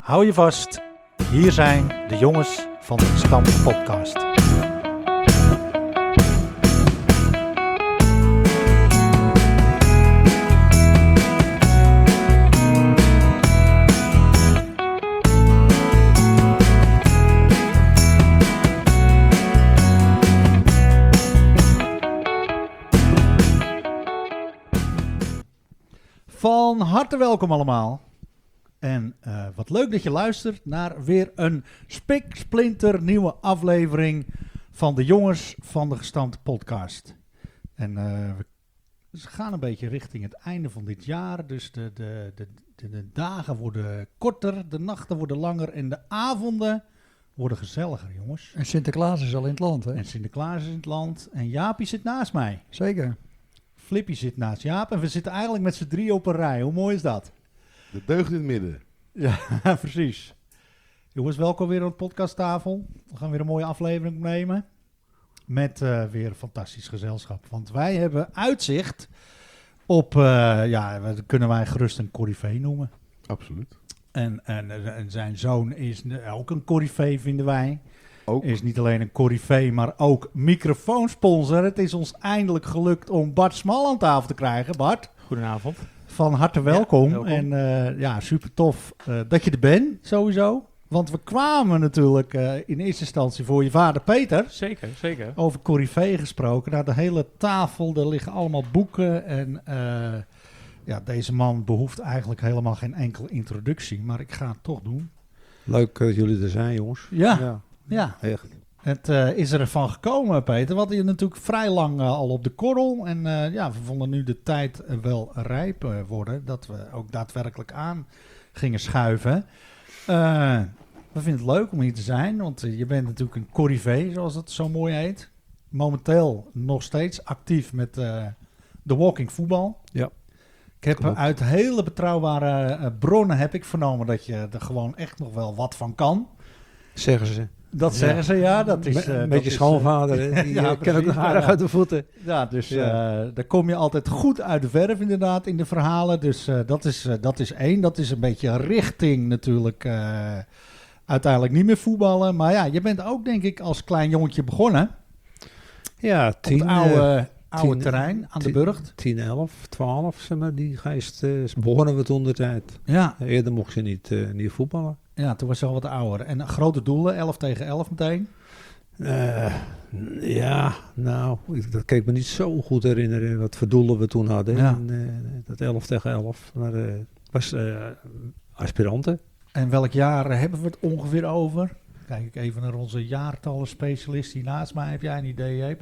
Hou je vast, hier zijn de jongens van de Gestampte Podcast. Van harte welkom allemaal. En wat leuk dat je luistert naar weer een spiksplinter nieuwe aflevering van de jongens van de Gestampte Podcast. En we gaan een beetje richting het einde van dit jaar. Dus de dagen worden korter, de nachten worden langer en de avonden worden gezelliger, jongens. En Sinterklaas is al in het land, hè? En Sinterklaas is in het land en Jaapie zit naast mij. Zeker. Flippy zit naast Jaap en we zitten eigenlijk met z'n drie op een rij. Hoe mooi is dat? De deugd in het midden. Ja, precies. Jongens, welkom weer op de podcasttafel. We gaan weer een mooie aflevering opnemen. Met weer een fantastisch gezelschap. Want wij hebben uitzicht op, kunnen wij gerust een coryfee noemen. Absoluut. En zijn zoon is ook een coryfee, vinden wij. Ook. Is niet alleen een coryfee, maar ook microfoonsponsor. Het is ons eindelijk gelukt om Bart Smal aan tafel te krijgen. Bart. Goedenavond. Van harte welkom. Ja, welkom. En super tof dat je er bent, sowieso. Want we kwamen natuurlijk in eerste instantie voor je vader Peter. Zeker, zeker. Over coryfee gesproken. Nou, de hele tafel, er liggen allemaal boeken. En deze man behoeft eigenlijk helemaal geen enkele introductie. Maar ik ga het toch doen. Leuk dat jullie er zijn, jongens. Ja. Echt. Het is ervan gekomen, Peter. We hadden je natuurlijk vrij lang al op de korrel. En we vonden nu de tijd wel rijp worden. Dat we ook daadwerkelijk aan gingen schuiven. We vinden het leuk om hier te zijn. Want je bent natuurlijk een coryfee, zoals het zo mooi heet. Momenteel nog steeds actief met de walking voetbal. Ja. Ik heb Klopt. uit hele betrouwbare bronnen heb ik vernomen dat je er gewoon echt nog wel wat van kan. Zeggen ze. Dat zeggen ze, ja. Dat is, Een dat beetje is, schoonvader, hè? Die ja, ken ook precies, nog aardig ja. uit de voeten. Ja, dus Ja. daar kom je altijd goed uit de verf inderdaad in de verhalen. Dus dat is één. Dat is een beetje richting natuurlijk uiteindelijk niet meer voetballen. Maar ja, je bent ook denk ik als klein jongetje begonnen. Ja, Op het oude 10, terrein aan de Burgt. 10, 11, 12, zeg maar, die geest begonnen we toen de tijd. Ja, Eerder mocht je niet voetballen. ja, toen was je al wat ouder. En grote doelen, 11 tegen 11 meteen. Dat kan ik me niet zo goed herinneren wat voor doelen we toen hadden. Ja. En, dat 11 tegen 11. Maar het was aspiranten. En welk jaar hebben we het ongeveer over? Kijk ik even naar onze jaartallen specialist die naast mij. Heb jij een idee, Jeep?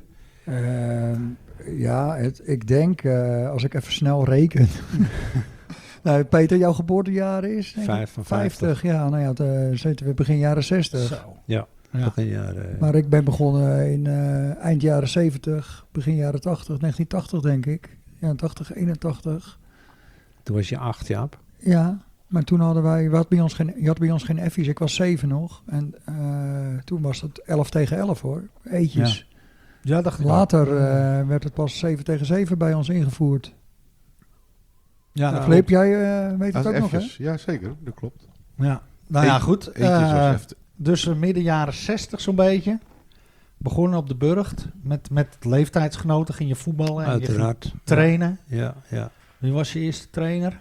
Ik denk, als ik even snel reken. Nou, Peter, jouw geboortejaar is? Denk ik? 55. Ja, nou ja, dan zitten we begin jaren 60. Zo. Ja. Ja. Begin jaren. Maar ik ben begonnen in eind jaren 70, begin jaren 80, 1980 denk ik. Ja, 80, 81. Toen was je 8, Jaap. Ja, maar toen je had bij ons geen effies, ik was 7 nog. En toen was het 11 tegen 11 hoor, eetjes. Ja, dacht ik Later werd het pas 7 tegen 7 bij ons ingevoerd. Ja, Nou, dat Flip, jij weet het Als ook nog, hè? F'jes. Ja, zeker. Dat klopt. Ja, nou ja, goed. Eentjes als F. Dus midden jaren 60 zo'n beetje. Begonnen op de Burgt. Met leeftijdsgenoten ging je voetballen en Uiteraard. je ging trainen. Ja. Wie was je eerste trainer?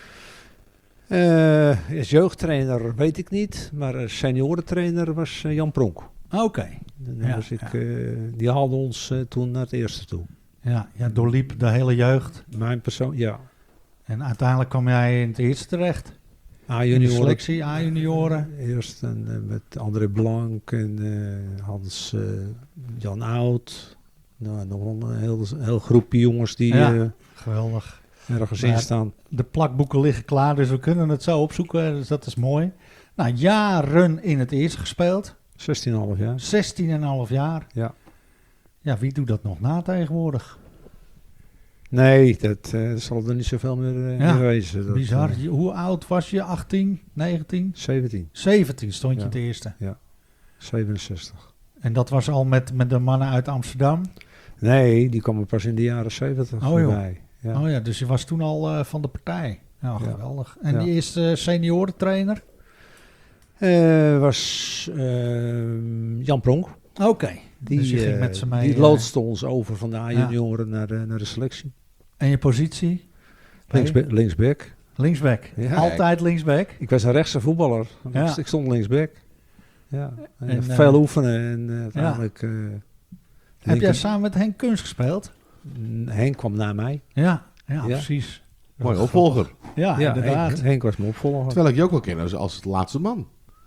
Als jeugdtrainer weet ik niet, maar als seniorentrainer was Jan Pronk. Oké. Ja, Die haalde ons toen naar het eerste toe. Ja, doorliep de hele jeugd. Mijn persoon, ja. En uiteindelijk kwam jij in het eerste terecht. In de A-junioren. selectie, A-junioren. Eerst met André Blank en Hans Jan Oud. Nou, nog een heel groepje jongens die Geweldig. ergens Maar in staan. De plakboeken liggen klaar, dus we kunnen het zo opzoeken. Dus dat is mooi. Nou, jaren in het eerste gespeeld. 16,5 jaar. 16,5 jaar. Ja. Ja, wie doet dat nog na tegenwoordig? Nee, dat zal er niet zoveel meer wezen. Dat, Bizar. Hoe oud was je? 18, 19? 17, 17 stond je Ja. het eerste. 67. En dat was al met de mannen uit Amsterdam? Nee, die kwamen pas in de jaren 70 joh. voorbij. Ja. Oh ja, dus je was toen al van de partij. Nou, Ja. geweldig. En Ja. die eerste seniorentrainer? Was Jan Pronk. Oké. Dus je ging met ze mee. Die loodste ons over van de A-junioren naar de selectie. En je positie? Linksback. Linksback. Ja. Altijd linksback. Ik was een rechtse voetballer. Ja. Ik stond linksback. Ja. En, veel oefenen en uiteindelijk... Heb jij samen met Henk Kunst gespeeld? Henk kwam na mij. Ja, precies. Mooi opvolger. Ja, inderdaad. Henk was mijn opvolger. Terwijl ik je ook wel ken als het laatste man.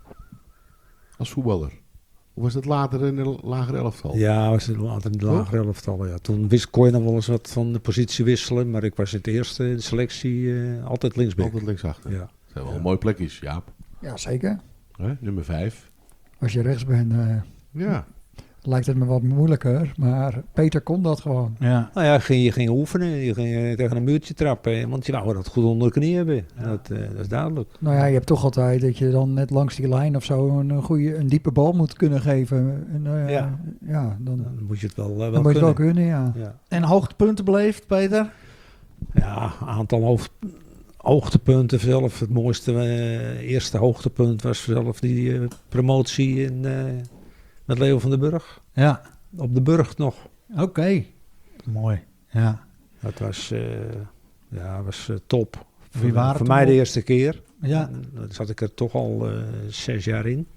Als voetballer. Of was het later in een lagere elftal? Ja, was het later in de lagere elftal. Ja. Toen kon je nog wel eens wat van de positie wisselen. Maar ik was in het eerste in de selectie altijd linksback. Altijd linksachter. Ja. Dat zijn wel een mooi plekjes, Jaap. Ja, zeker. Nummer 5. Als je rechts bent, Ja. lijkt het me wat moeilijker. Maar Peter kon dat gewoon. Ja. Nou ja, je ging oefenen. Je ging tegen een muurtje trappen. Want je wou dat goed onder de knie hebben. Ja. Dat is duidelijk. Nou ja, je hebt toch altijd dat je dan net langs die lijn of zo een diepe bal moet kunnen geven. En, Ja. Dan Dan moet je het wel moet je kunnen. het wel kunnen, ja. Ja. En hoogtepunten beleefd, Peter? Ja, aantal hoogtepunten zelf. Het mooiste eerste hoogtepunt was zelf die promotie met Leo van den Burg. Ja. Op de Burg nog. Oké. Mooi. Ja. Dat was top. Wie waren voor toen mij de nog? eerste keer. Ja. Dan zat ik er toch al 6 jaar in.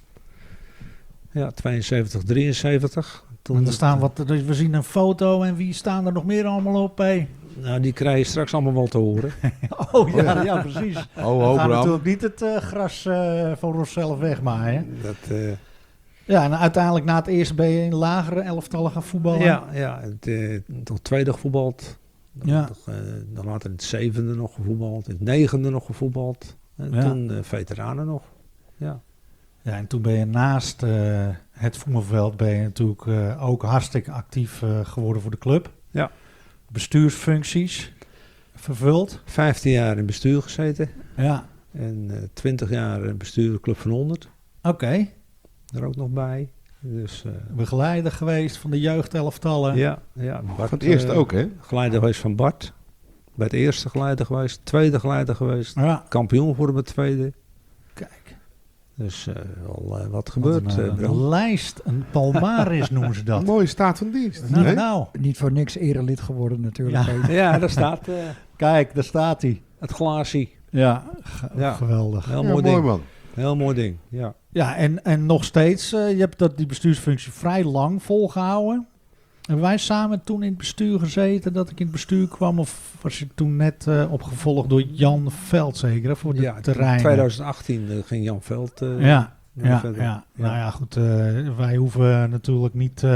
Ja, 72, 73. En er staan dus we zien een foto en wie staan er nog meer allemaal op? Hey? Nou, die krijg je straks allemaal wel te horen. Ja, precies. We Ho, gaan Bram. natuurlijk niet het gras van onszelf wegmaaien. Dat, Ja, en uiteindelijk na het eerste ben je in lagere elftallen gaan voetballen. toch tweede gevoetbald. Ja. Dan later in het 7e nog gevoetbald. In het 9e nog gevoetbald. En Ja. toen veteranen nog. Ja. Ja, en toen ben je naast het voetbalveld ben je natuurlijk ook hartstikke actief geworden voor de club. Ja. Bestuursfuncties vervuld. 15 jaar in bestuur gezeten. Ja, En 20 jaar in bestuur Club van 100. oké. Er ook nog bij. Dus, Begeleider geweest van de jeugdelftallen. ja, Bart, Van het eerste ook, hè? Geleider geweest van Bart. Bij het eerste geleider geweest. Tweede geleider geweest. Ja, Kampioen geworden bij het tweede. kijk. Dus wel wat gebeurd. Een Bram. lijst, een palmaris noemen ze dat. Een mooie staat van dienst. Nou, hè? nou. Niet voor niks erelid geworden natuurlijk. Ja. Peter. Ja, daar staat Kijk, daar staat hij. het glaasje. Ja, Ja. geweldig. Heel Ja, mooi mooi ding. man. Heel mooi ding, ja. Ja, en nog steeds, je hebt die bestuursfunctie vrij lang volgehouden. Hebben wij samen toen in het bestuur gezeten, dat ik in het bestuur kwam? Of was je toen net opgevolgd door Jan Veld zeker, voor de Ja, terreinen? in 2018 ging Jan Veld Ja, verder. ja. Nou ja, goed. Wij hoeven natuurlijk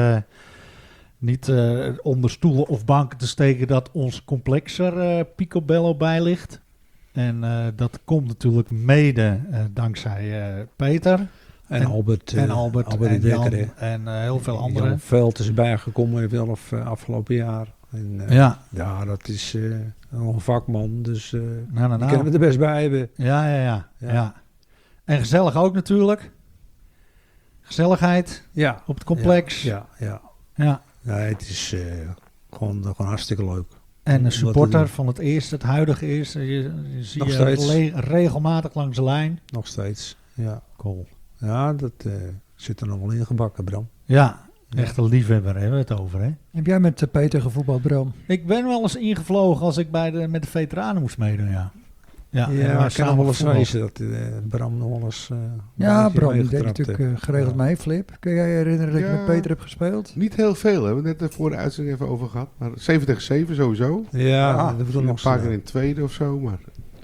niet onder stoelen of banken te steken dat ons complexer Picobello bij ligt. En dat komt natuurlijk mede dankzij Peter En Albert. en Albert de en Jan Dekker, hè. en heel veel anderen. Jan Veld is bijgekomen zelf afgelopen jaar. En, Ja, dat is een vakman, dus nou. die kunnen we er best bij hebben. Ja. En gezellig ook natuurlijk. Gezelligheid Ja. op het complex. Ja. Ja. Nee, het is gewoon hartstikke leuk. En een Wat te supporter doen. van het eerste, het huidige eerste. Je zie Nog je steeds. regelmatig langs de lijn. Nog steeds, ja. Cool. Ja, dat zit er nog wel in gebakken, Bram. Ja, echt een liefhebber hebben we het over, hè? Heb jij met Peter gevoetbald, Bram? Ik ben wel eens ingevlogen als ik met de veteranen moest meedoen, ja. Ja, en Ja, wij ik kan nog samen wel eens gevoetbald. wezen dat Bram nog wel eens... Ja, Bram, die deed meegetrapt natuurlijk geregeld mee, Flip. Kun jij je herinneren dat je Ja. met Peter hebt gespeeld? Niet heel veel, hebben we net voor de uitzending even over gehad. Maar 7 tegen 7 sowieso. Ja, dat Misschien hebben we een nog paar keer in het tweede of zo, maar...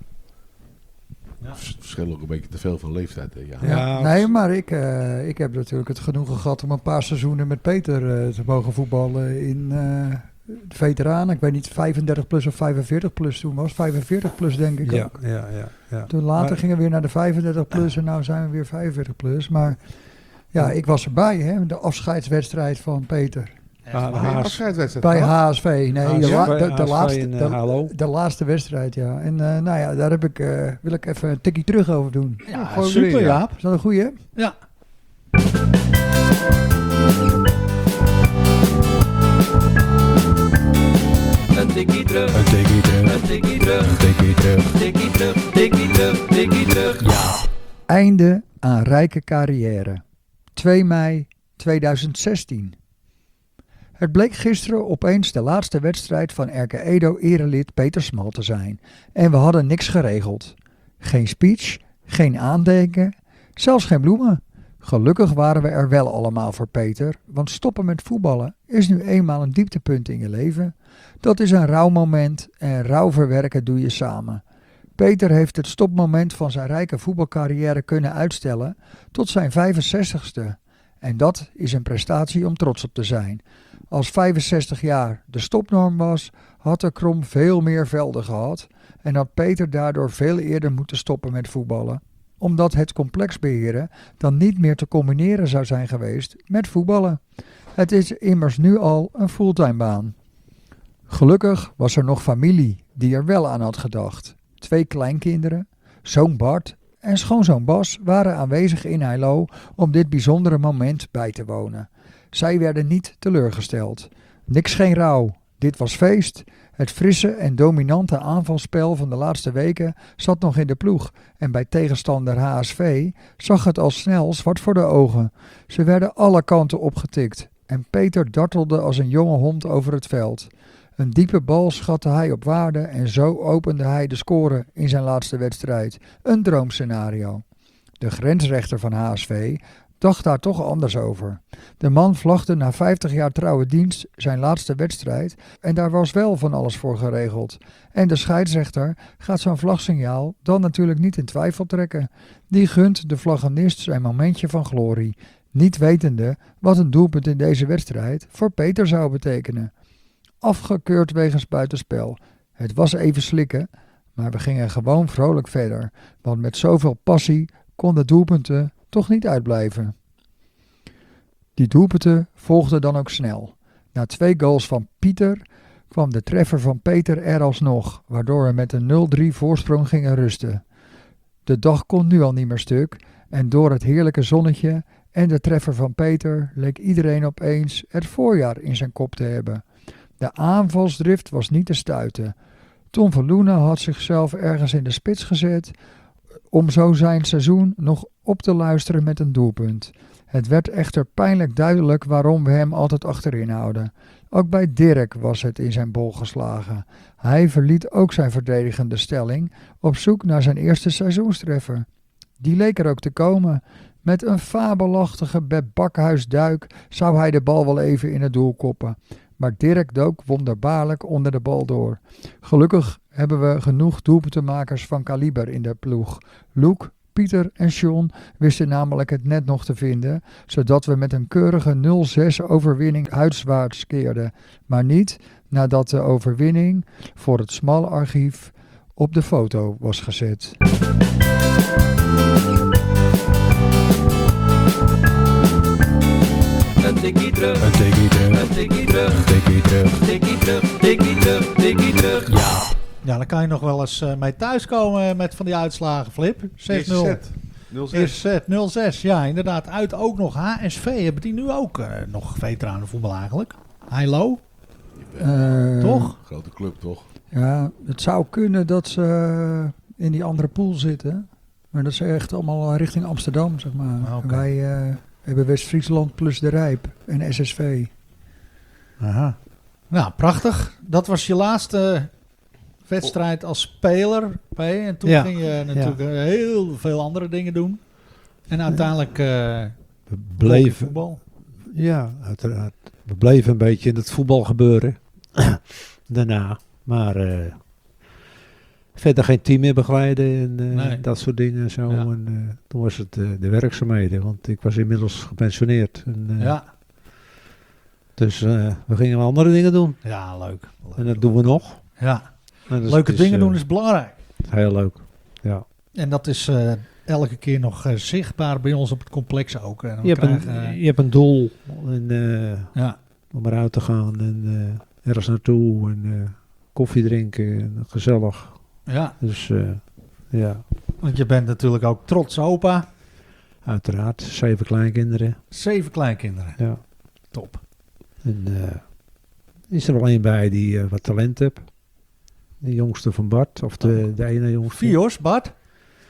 Ja. Het verschilt ook een beetje te veel van leeftijd, hè? Ja. Ja. Nee, maar ik heb natuurlijk het genoegen gehad om een paar seizoenen met Peter te mogen voetballen in de veteranen. Ik weet niet, 35 plus of 45 plus toen was. 45 plus denk ik ook. Ja. Toen later Maar- gingen we weer naar de 35 plus en nu zijn we weer 45 plus. Maar ja, ik was erbij, hè, de afscheidswedstrijd van Peter. Ah, Nee, Haas. afscheidswedstrijd Bij gehad? HSV. Nee, de HSV laatste. in, De, Hallo. de laatste wedstrijd, ja. En nou ja, daar wil ik even een tikkie terug over doen. Ja, gewoon super, erin, ja. Jaap. Is dat een goeie? Ja. Een tikkie terug, een tikkie terug, een tikkie terug, een tikkie terug, tikkie terug, tikkie terug, tikkie terug. Ja. Einde aan rijke carrière. 2 mei 2016. Het bleek gisteren opeens de laatste wedstrijd van RK Edo erelid Peter Smal te zijn. En we hadden niks geregeld. Geen speech, geen aandenken, zelfs geen bloemen. Gelukkig waren we er wel allemaal voor Peter, want stoppen met voetballen is nu eenmaal een dieptepunt in je leven. Dat is een rouwmoment en rouw verwerken doe je samen. Peter heeft het stopmoment van zijn rijke voetbalcarrière kunnen uitstellen tot zijn 65ste. En dat is een prestatie om trots op te zijn. Als 65 jaar de stopnorm was, had de Krom veel meer velden gehad en had Peter daardoor veel eerder moeten stoppen met voetballen, omdat het complex beheren dan niet meer te combineren zou zijn geweest met voetballen. Het is immers nu al een fulltime baan. Gelukkig was er nog familie die er wel aan had gedacht. 2 kleinkinderen, zoon Bart en schoonzoon Bas waren aanwezig in Heilo om dit bijzondere moment bij te wonen. Zij werden niet teleurgesteld. Niks geen rouw, dit was feest. Het frisse en dominante aanvalspel van de laatste weken zat nog in de ploeg en bij tegenstander HSV zag het al snel zwart voor de ogen. Ze werden alle kanten opgetikt en Peter dartelde als een jonge hond over het veld. Een diepe bal schatte hij op waarde en zo opende hij de score in zijn laatste wedstrijd. Een droomscenario. De grensrechter van HSV dacht daar toch anders over. De man vlagde na 50 jaar trouwe dienst zijn laatste wedstrijd en daar was wel van alles voor geregeld. En de scheidsrechter gaat zo'n vlagsignaal dan natuurlijk niet in twijfel trekken. Die gunt de vlaggenist zijn momentje van glorie, niet wetende wat een doelpunt in deze wedstrijd voor Peter zou betekenen. Afgekeurd wegens buitenspel. Het was even slikken, maar we gingen gewoon vrolijk verder, want met zoveel passie konden doelpunten toch niet uitblijven. Die doelpunten volgden dan ook snel. Na 2 goals van Pieter kwam de treffer van Peter er alsnog, waardoor we met een 0-3 voorsprong gingen rusten. De dag kon nu al niet meer stuk en door het heerlijke zonnetje en de treffer van Peter leek iedereen opeens het voorjaar in zijn kop te hebben. De aanvalsdrift was niet te stuiten. Tom van Loenen had zichzelf ergens in de spits gezet om zo zijn seizoen nog op te luisteren met een doelpunt. Het werd echter pijnlijk duidelijk waarom we hem altijd achterin houden. Ook bij Dirk was het in zijn bol geslagen. Hij verliet ook zijn verdedigende stelling op zoek naar zijn eerste seizoenstreffer. Die leek er ook te komen. Met een fabelachtige Beb Bakhuisduik zou hij de bal wel even in het doel koppen. Maar Dirk dook wonderbaarlijk onder de bal door. Gelukkig hebben we genoeg doelpuntenmakers van kaliber in de ploeg. Luc, Pieter en John wisten namelijk het net nog te vinden, zodat we met een keurige 0-6 overwinning huiswaarts keerden. Maar niet nadat de overwinning voor het smalle archief op de foto was gezet. Een tikkie terug, een tikkie terug, een tikkie terug, een tikkie terug, tikkie terug, tikkie terug, tikkie terug. Ja. Ja, dan kan je nog wel eens mee thuiskomen met van die uitslagen, Flip. 6-0. Eerste set, 0-6. Ja, inderdaad. Uit ook nog HSV. Hebben die nu ook nog veteranenvoetbal eigenlijk? Heilo? Toch? Grote club, toch? Ja, het zou kunnen dat ze in die andere pool zitten. Maar dat is echt allemaal richting Amsterdam, zeg maar. Okay. Wij hebben West-Friesland plus de Rijp en SSV. Aha. Nou, prachtig. Dat was je laatste wedstrijd als speler, P. En toen ging je natuurlijk heel veel andere dingen doen. En uiteindelijk we bleven voetbal. Ja, uiteraard. We bleven een beetje in het voetbal gebeuren. Daarna. Maar verder geen team meer begeleiden en dat soort dingen en zo. Ja. En toen was het de werkzaamheden, want ik was inmiddels gepensioneerd. En, dus we gingen wel andere dingen doen. Ja, leuk. En dat doen we nog. Ja. Leuke dingen doen is belangrijk. Heel leuk, ja. En dat is elke keer nog zichtbaar bij ons op het complex ook. En je hebt een doel om eruit te gaan en ergens naartoe en koffie drinken en gezellig. Ja. Dus ja. Want je bent natuurlijk ook trots opa. Uiteraard, 7 kleinkinderen. 7 kleinkinderen. Ja. Top. En is er wel één bij die wat talent heeft. De jongste van Bart, of de ene jongste. Fios, Bart?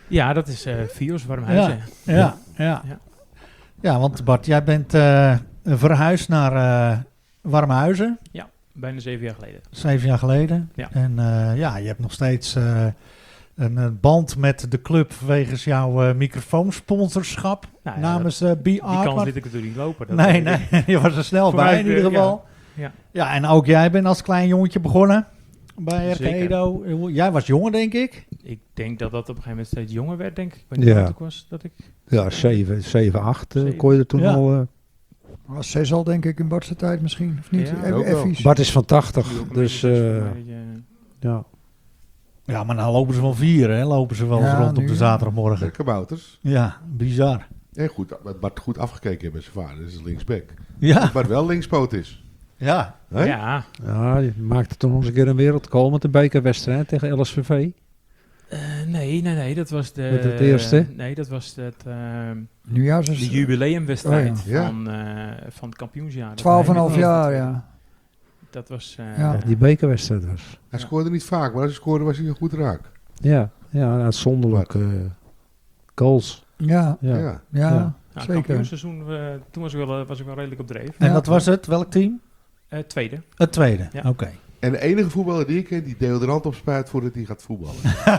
Ja, dat is Fios Warmhuizen. Ja. Ja. Ja, want Bart, jij bent verhuisd naar Warmhuizen. Bijna 7 jaar geleden. 7 jaar geleden. Ja. En je hebt nog steeds een band met de club wegens jouw microfoonsponsorschap Nou ja, namens die BR. kans liet ik natuurlijk niet lopen. Dat Nee, weet ik. nee, je was er snel Voor bij mij, in ieder geval. Ja. Ja, en ook jij bent als klein jongetje begonnen bij RK Zeker. Edo. Jij was jonger, denk ik. Ik denk dat dat op een gegeven moment steeds jonger werd, denk ik. Ik weet niet Ja. hoe oud ik was dat ik... Ja, 7, 8 Zeven. kon je er toen Ja. al... Was 6 al, denk ik, in Bartse tijd misschien. Of niet? Ja, ook wel. Effies. Bart is van 80, nu ook een dus beetje voor mij, ja. Ja, maar nou lopen ze wel 4, hè? Lopen ze wel eens Ja, rond op nu- de zaterdagmorgen. De kabouters. Ja, bizar. En goed, dat Bart goed afgekeken heeft met zijn vader. Dat is linksback. Ja, Maar wel linkspoot is. ja. Hè? Ja, Ja, je maakte toen nog eens een keer een wereldgoal met een bekerwedstrijd tegen LSVV. nee, dat was de... Met het eerste? Nee, dat was de Nieuwjaars jubileumwedstrijd Oh ja. van het kampioensjaar. 12,5 jaar, ja. Dat was... Ja. Die bekerwedstrijd was. Hij scoorde niet vaak, maar als hij scoorde was hij goed raak. Ja, uitzonderlijk goals. Ja, Ja. Ja. ja, Ja, zeker. kampioensseizoen, toen was ik wel redelijk op dreef. En Ja. dat was het? Welk team? Tweede. Het tweede. Ja. Oké. En de enige voetballer die ik ken die deodorant opspuit voordat hij gaat voetballen.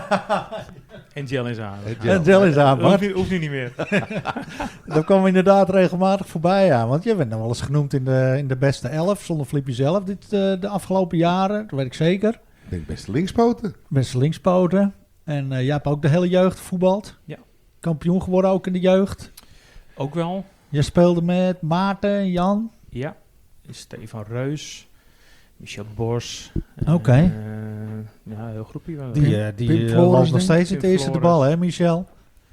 En gel in zijn haren. En gel. En Del is aan, Bart. Hoeft nu niet meer. Dat kwam we inderdaad regelmatig voorbij, ja. Want je bent nog wel eens genoemd in de beste 11, zonder Flippy zelf, de afgelopen jaren. Dat weet ik zeker. Ik denk best linkspoten. Beste linkspoten. En jij hebt ook de hele jeugd gevoetbald. Ja. Kampioen geworden ook in de jeugd. Ook wel. Je speelde met Maarten, Jan. Ja. Stefan Reus. Michel Bos. Oké. Ja, heel groepie. wel. Die Pim Flores, loopt nog denk steeds ik. in het eerste de Pim bal, hè, Michel?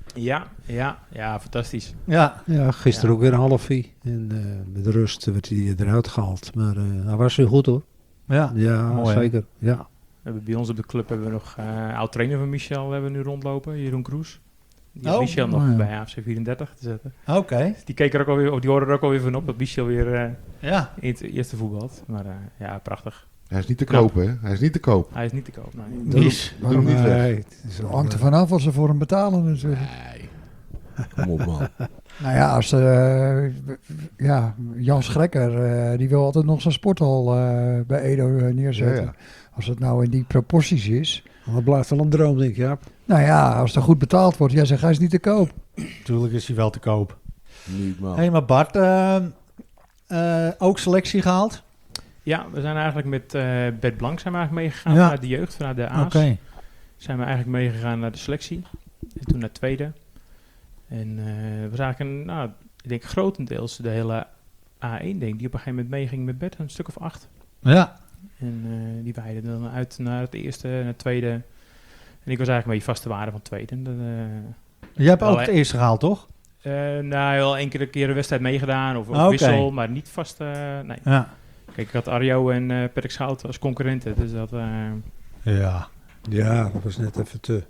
Ja, fantastisch. Ja. Ja, gisteren Ja. ook weer een halfie. En met rust werd hij eruit gehaald. Maar hij was weer goed hoor. Ja. Ja, Mooi, hè? zeker. Ja. We hebben bij ons op de club hebben we nog oud-trainer van Michel hebben we nu rondlopen, Jeroen Kroes. Die heeft Oh. Michel nog Oh, ja. bij AFC 34 te zetten. Oké. Die keek er ook alweer, die hoorde er ook alweer van op dat Michel weer Ja. in het eerste voetbalt. Maar ja, prachtig. Hij is niet te Knap. kopen, hè? Hij is niet te koop. Hij is niet te koop. Nee. Mies. Doe hem niet weg. Nee, het is wel, Hangt er vanaf wat ze voor hem betalen natuurlijk. Nee. Kom op, man. Nou ja, als Jan Schrekker, die wil altijd nog zijn sporthal bij Edo neerzetten. Ja, ja. Als het nou in die proporties is. dat blijft wel een droom, denk ik. Ja. Nou ja, als er goed betaald wordt, jij zegt hij is niet te koop. Natuurlijk is hij wel te koop. Niet, man. Hé, maar Bart, ook selectie gehaald? Ja, we zijn eigenlijk met Bert Blank zijn we eigenlijk meegegaan Ja. vanuit de jeugd, vanuit de A's. Oké. Zijn we eigenlijk meegegaan naar de selectie. En toen naar tweede. En het was eigenlijk ik denk grotendeels de hele A1 denk ik, die op een gegeven moment meeging met Bert, een stuk of 8. Ja. En die weiden dan uit naar het eerste, naar het tweede. En ik was eigenlijk een beetje vaste waarde van tweede. En Jij hebt ook Wel, het hè? eerste gehaald, toch? wel enkele keer een wedstrijd meegedaan of Oké. wissel, maar niet vast. Nee. Ja. Kijk, ik had Arjo en Patrick Schout als concurrenten, dus dat... Ja. Ja, dat was net even te.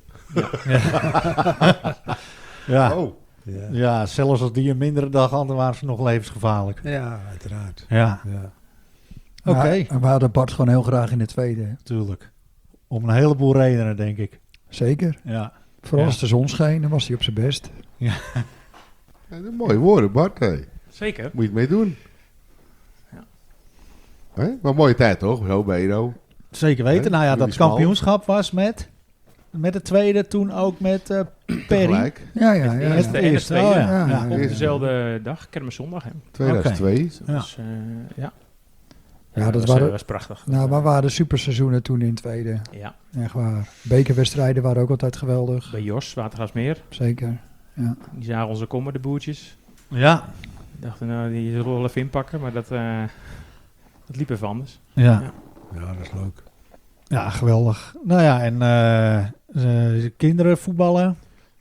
Ja. Oh, Ja, Ja, zelfs als die een mindere dag hadden, waren ze nog levensgevaarlijk. ja uiteraard. Ja, Ja. oké. Maar we hadden Bart gewoon heel graag in de tweede. Natuurlijk. Om een heleboel redenen, denk ik. Zeker. Ja. Vooral Ja. als de zon scheen, dan was hij op zijn best. ja, dat zijn mooie woorden, Bart. Hey. Zeker. Moet je het mee doen. Ja. Hè? Maar een mooie tijd, toch? Zo bij Edo. Zeker weten. Hè? Nou ja, dat Jullie smal. kampioenschap was met de tweede, toen ook met Perry. Tegelijk. Ja, ja, Het ja. eerste en het tweede. Oh, ja. Ja, Ja. Op Eerste. dezelfde dag, kermiszondag. Hè. 2002. Ja. Dus ja. Ja, dat was, waren- was prachtig. Nou, maar waren superseizoenen toen in tweede. Ja, Echt waar. Bekerwedstrijden waren ook altijd geweldig. bij Jos, Watergasmeer. Zeker. Ja. Die zagen onze kommer, de boertjes. Ja. Die dachten, nou, die zullen we wel even inpakken, maar dat liep even anders. Ja. Ja. Ja, dat is leuk. Ja, geweldig. Nou ja, en kinderen voetballen.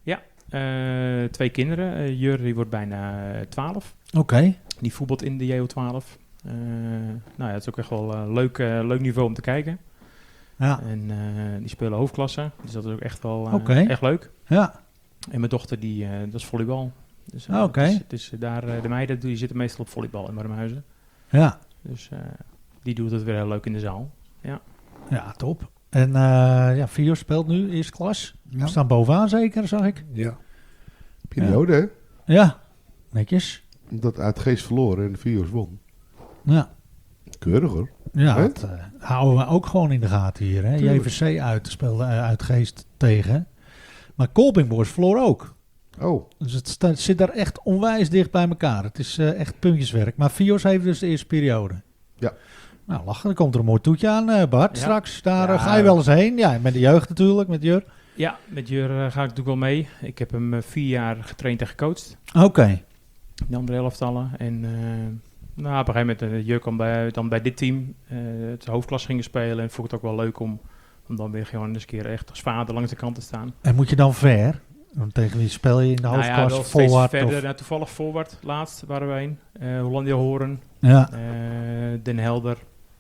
2 kinderen. Jur, die wordt bijna 12. Oké. Die voetbalt in de JO12. Nou ja, het is ook echt wel een leuk niveau om te kijken. Ja. En die spelen hoofdklasse, dus dat is ook echt wel Oké. echt leuk. Ja. En mijn dochter, dat is volleybal. Dus, Oké. het is daar, de meiden die zitten meestal op volleybal in Warmhuizen. Ja. Dus die doet het weer heel leuk in de zaal. Ja, top. En Vio speelt nu eerste klas. Ja. We staan bovenaan zeker, zag ik. Ja. Periode, hè? Ja, netjes. Dat uit Geest verloren en de Vio's won. Ja, Keurig hoor. ja Hè? dat houden we ook gewoon in de gaten hier. Hè? Tuurlijk. JVC speelde uit Geest tegen. Maar Kolping Boys verloor ook. Oh, Dus het zit daar echt onwijs dicht bij elkaar. Het is echt puntjeswerk. Maar Vio's heeft dus de eerste periode. Ja. Nou, lachen. Dan komt er een mooi toetje aan, Bart. Ja. Straks, daar Ja. ga je wel eens heen. Ja, met de jeugd natuurlijk, met Jur. Ja, met Jur ga ik natuurlijk wel mee. Ik heb hem 4 jaar getraind en gecoacht. Oké. In de andere elftallen. En op een gegeven moment Jur kwam dan bij dit team het hoofdklas gingen spelen. En vond ik het ook wel leuk om dan weer gewoon eens een keer echt als vader langs de kant te staan. En moet je dan ver? Want tegen wie speel je in de hoofdklas? wel steeds Forward verder. of- Nou, toevallig Forward, laatst waren we heen. Hollandia Horen, Ja, Den Helder,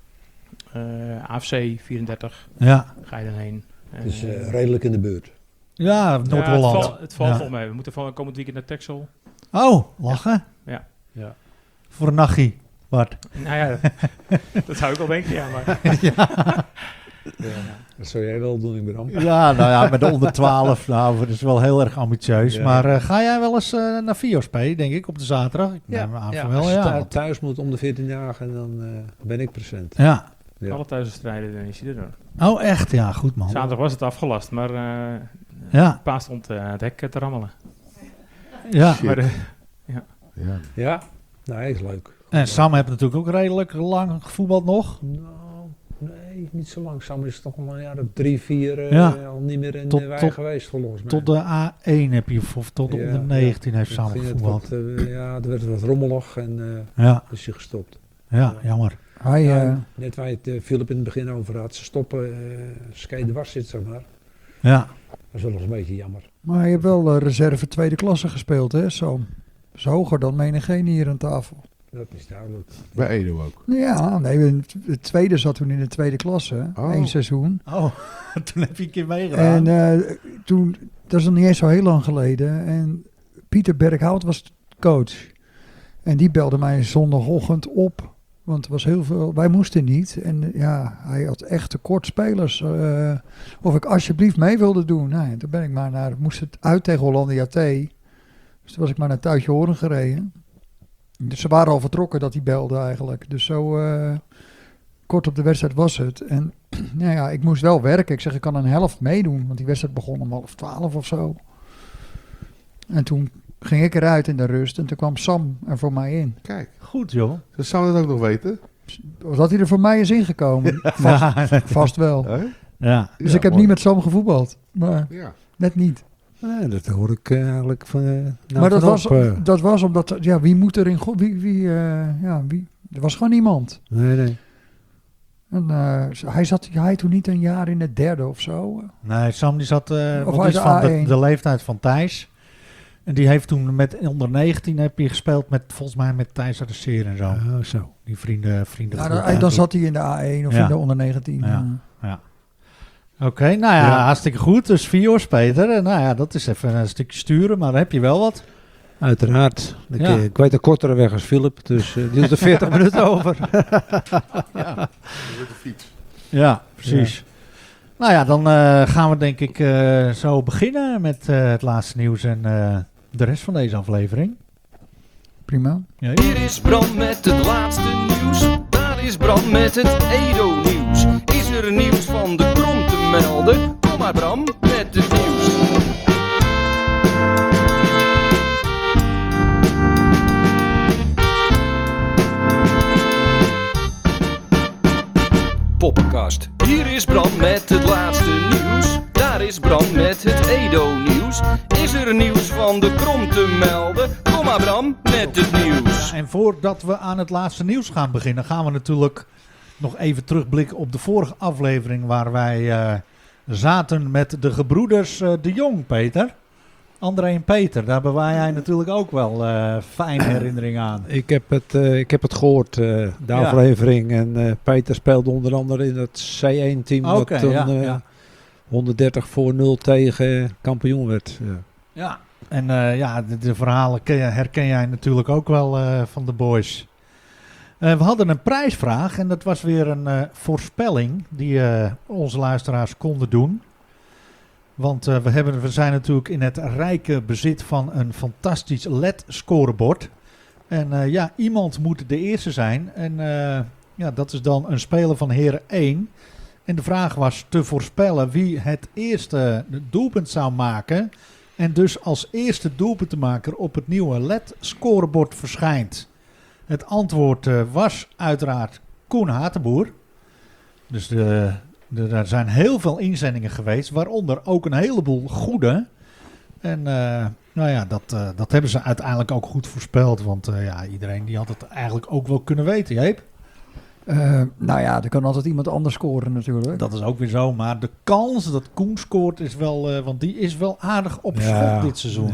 AFC 34, ja. ga je dan heen. Dus redelijk in de buurt. Ja, Noord-Holland. Het valt Ja. wel mee. We moeten komend weekend naar Texel. Oh, lachen. Ja. Ja. Voor een nachtje, Bart. Nou ja, dat zou ik wel denken, ja. Maar Dat zou jij wel doen, Bram. Ja, nou ja, met de onder 12. Nou, dat is wel heel erg ambitieus. Ja. Maar ga jij wel eens naar Viosp, denk ik, op de zaterdag? Ik neem aan van wel, als je ja. thuis moet om de 14 dagen, dan ben ik present. Ja. Ja. alle thuiswedstrijden, dan is hij er dan. Oh, echt? Ja, goed man. Zaterdag was het afgelast, maar Ja, pa stond het hek te rammelen. ja. Shit. Maar, ja. Ja? Nee, is leuk. En Sam heeft natuurlijk ook redelijk lang gevoetbald nog. Nou, nee, niet zo lang. Sam is toch al een jaar of 3, 4 Ja. al niet meer in Tot- de wei tot- geweest, volgens mij. Tot de A1 heb je, of tot de Ja, onder 19 heeft Toen Sam ging het gevoetbald. wat, er werd wat rommelig en Ja, is hij gestopt. ja, jammer. Hij, Ja, net waar je het Philip in het begin over had. Ze stoppen, Skye dwars zit, zeg maar. Ja, Dat is wel nog een beetje jammer. maar je hebt wel reserve tweede klasse gespeeld, hè, Sam? Dat is hoger dan menigeen hier aan tafel. Dat is duidelijk. Bij Edo ook. Ja, nee, de tweede zat toen in de tweede klasse, Oh. 1 seizoen. oh, toen heb je een keer meegedaan. En toen, dat is nog niet eens zo heel lang geleden. En Pieter Berghout was coach. En die belde mij zondagochtend op. Want er was heel veel, wij moesten niet. En ja, hij had echt tekort spelers. Of ik alsjeblieft mee wilde doen. Nou, en toen ben ik maar moest het uit tegen Hollandia T. Dus toen was ik maar naar Tuitje Horen gereden. Dus ze waren al vertrokken dat hij belde eigenlijk. Dus zo kort op de wedstrijd was het. En nou ja, ik moest wel werken. Ik zeg, ik kan een helft meedoen. Want die wedstrijd begon om 11:30 of zo. En toen ging ik eruit in de rust. En toen kwam Sam er voor mij in. Kijk, Goed joh. zou dat ook nog weten? Dat hij er voor mij is ingekomen. Vast wel. Hè? Ja, Dus Ja, ik heb mooi. niet met Sam gevoetbald. Maar Ja. net niet. Nee, dat hoor ik eigenlijk van. Nou maar vanop, dat was omdat... Ja, wie moet er in... Wie, er was gewoon niemand. Nee. En, hij toen niet een jaar in het derde of zo. nee, Sam die zat Of wat uit is de van A1. de leeftijd van Thijs. En die heeft toen met onder 19 heb je gespeeld met volgens mij met Thijs uit de Seer en zo. Oh, zo. Die vrienden. Ja, dan zat hij in de A1 of Ja. in de onder 19. Ja. Oké, nou ja, Ja. hartstikke goed. Dus Vios, Peter. En nou ja, dat is even een stukje sturen, maar dan heb je wel wat. Uiteraard. Ja. Ik weet een kortere weg als Philip, dus die doet er 40 minuten over. Met de fiets. Ja, precies. Nou ja, dan gaan we denk ik zo beginnen met het laatste nieuws en de rest van deze aflevering. Prima. Ja, Hier is Bram met het laatste nieuws. Daar is Bram met het Edo-nieuws. Is er nieuws van de Krom te melden? Kom maar Bram met het nieuws. Poppenkast. Hier is Bram met het laatste nieuws. Daar is Bram met het Edo-nieuws. Is er nieuws van de Krom te melden? Kom maar Bram met het nieuws. En voordat we aan het laatste nieuws gaan beginnen, gaan we natuurlijk nog even terugblikken op de vorige aflevering waar wij zaten met de gebroeders De Jong, Peter. André en Peter, daar bewaar jij natuurlijk ook wel fijne herinneringen aan. Ik heb het gehoord, de Ja. aflevering. En Peter speelde onder andere in het C1-team. Oké, dat toen ja. 130-0 tegen kampioen werd. Ja. Ja, en de verhalen herken jij natuurlijk ook wel van de boys. We hadden een prijsvraag en dat was weer een voorspelling die onze luisteraars konden doen. Want we zijn natuurlijk in het rijke bezit van een fantastisch LED-scorebord. En iemand moet de eerste zijn. En dat is dan een speler van Heren 1. En de vraag was te voorspellen wie het eerste doelpunt zou maken. En dus als eerste doelpuntenmaker op het nieuwe LED-scorebord verschijnt. Het antwoord was uiteraard Koen Hatenboer. Dus er zijn heel veel inzendingen geweest, waaronder ook een heleboel goede. En dat hebben ze uiteindelijk ook goed voorspeld. Want iedereen die had het eigenlijk ook wel kunnen weten, Jeep. Er kan altijd iemand anders scoren natuurlijk. Dat is ook weer zo, maar de kans dat Koen scoort is wel... want die is wel aardig op schot dit seizoen.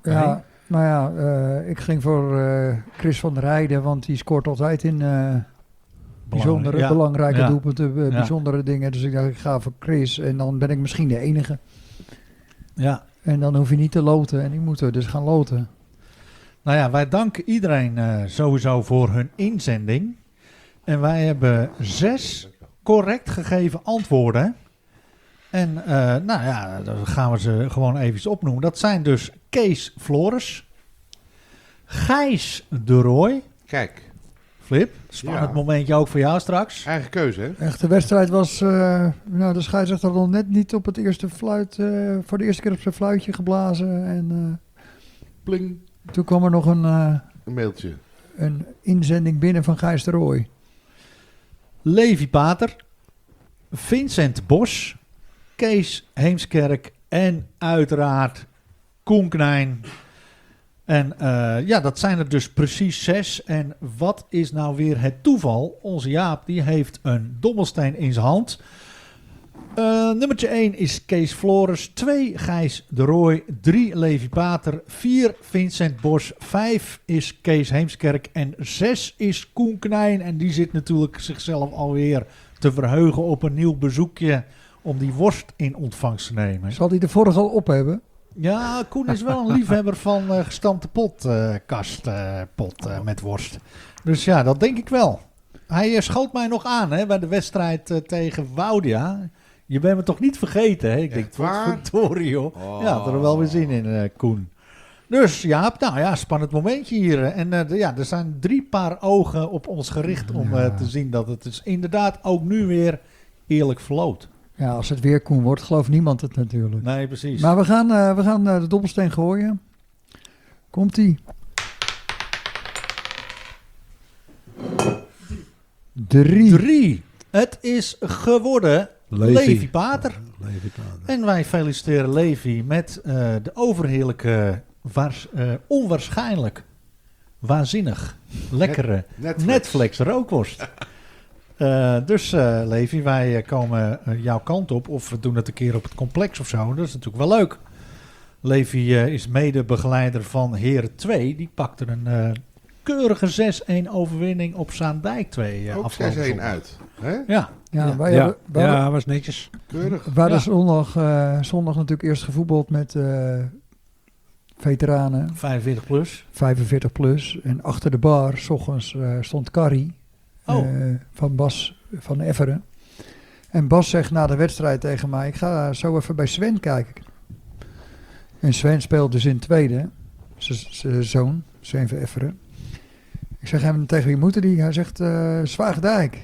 Ik ging voor Chris van der Heijden, want die scoort altijd in belangrijke doelpunten, bijzondere dingen. Dus ik dacht, ik ga voor Chris en dan ben ik misschien de enige. Ja. En dan hoef je niet te loten en die moeten dus gaan loten. Nou ja, wij danken iedereen sowieso voor hun inzending. En wij hebben 6 correct gegeven antwoorden. En dan gaan we ze gewoon even opnoemen. Dat zijn dus Kees Flores, Gijs de Rooij. Kijk. Flip, spannend momentje ook voor jou straks. Eigen keuze, hè? Echt, de wedstrijd was... de scheidsrechter had nog net niet op het eerste fluit... voor de eerste keer op zijn fluitje geblazen. En Pling. Toen kwam er nog een mailtje. Een inzending binnen van Gijs de Rooij. Levi Pater, Vincent Bos, Kees Heemskerk en uiteraard Koen Knijn. En dat zijn er dus precies 6. En wat is nou weer het toeval? Onze Jaap die heeft een dobbelsteen in zijn hand. Nummertje 1 is Kees Flores, 2 Gijs de Rooij, 3 Levi Pater, 4 Vincent Bos, 5 is Kees Heemskerk en 6 is Koen Knijn. En die zit natuurlijk zichzelf alweer te verheugen op een nieuw bezoekje om die worst in ontvangst te nemen. Zal hij de vorige al op hebben? Ja, Koen is wel een liefhebber van gestampte pot met worst. Dus ja, dat denk ik wel. Hij schoot mij nog aan bij de wedstrijd tegen Woudia. Je bent me toch niet vergeten, hè? Ik denk, verdorie, joh. Oh. Ja, er wel weer zin in, Koen. Dus Jaap, spannend momentje hier. En er zijn 3 paar ogen op ons gericht om te zien dat het dus inderdaad ook nu weer eerlijk verloopt. Ja, als het weer Koen wordt, gelooft niemand het natuurlijk. Nee, precies. Maar we gaan de dobbelsteen gooien. Komt-ie. 3. Het is geworden Levi Pater. En wij feliciteren Levi met de overheerlijke, onwaarschijnlijk, waanzinnig, lekkere Netflix rookworst. Dus Levi, wij komen jouw kant op. Of we doen het een keer op het complex of zo. Dat is natuurlijk wel leuk. Levi is mede-begeleider van Heren 2. Die pakte een keurige 6-1 overwinning op Zaandijk 2 ook 6-1 uit. Hè? Ja. Was netjes. Keurig. We hadden zondag natuurlijk eerst gevoetbald met veteranen. 45 plus. 45 plus. En achter de bar, 's ochtends, stond Carrie. Van Bas van Efferen. En Bas zegt na de wedstrijd tegen mij, ik ga zo even bij Sven kijken. En Sven speelt dus in tweede. Zijn zoon, Sven van Efferen. Ik zeg hem, tegen wie moeten die? Hij zegt, Zwaagdijk.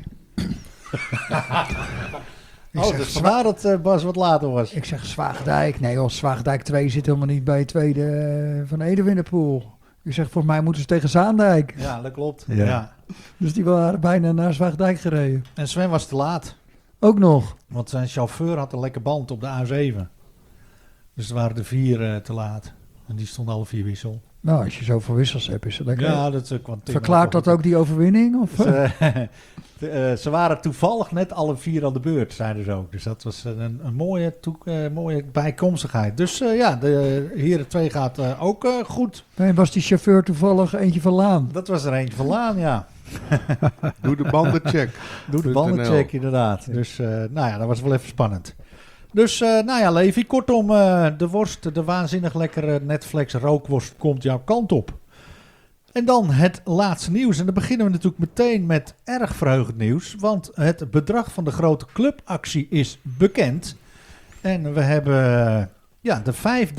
Dus vandaar dat Bas wat later was. Ik zeg, Zwaagdijk. Nee joh, Zwaagdijk 2 zit helemaal niet bij tweede van Edewinepoel. Ik zeg, volgens mij moeten ze tegen Zaandijk. Ja, dat klopt. Ja. Ja. Dus die waren bijna naar Zwaagdijk gereden. En Sven was te laat. Ook nog. Want zijn chauffeur had een lekker band op de A7. Dus er waren er 4 te laat. En die stonden alle 4 wissel. Nou, als je zoveel wissels hebt, is het lekker. Ja, dat is ook wat. Verklaart dat ook die overwinning? Of? Ze waren toevallig net alle 4 aan de beurt, zeiden ze ook. Dus dat was een mooie bijkomstigheid. Dus de Heren 2 gaat ook goed. Nee, was die chauffeur toevallig eentje van Laan? Dat was er eentje van Laan, ja. Doe de bandencheck. Doe de bandencheck, inderdaad. Dus dat was wel even spannend. Dus Levi, kortom, de worst, de waanzinnig lekkere Netflix rookworst komt jouw kant op. En dan het laatste nieuws. En dan beginnen we natuurlijk meteen met erg verheugend nieuws. Want het bedrag van de grote clubactie is bekend. En we hebben de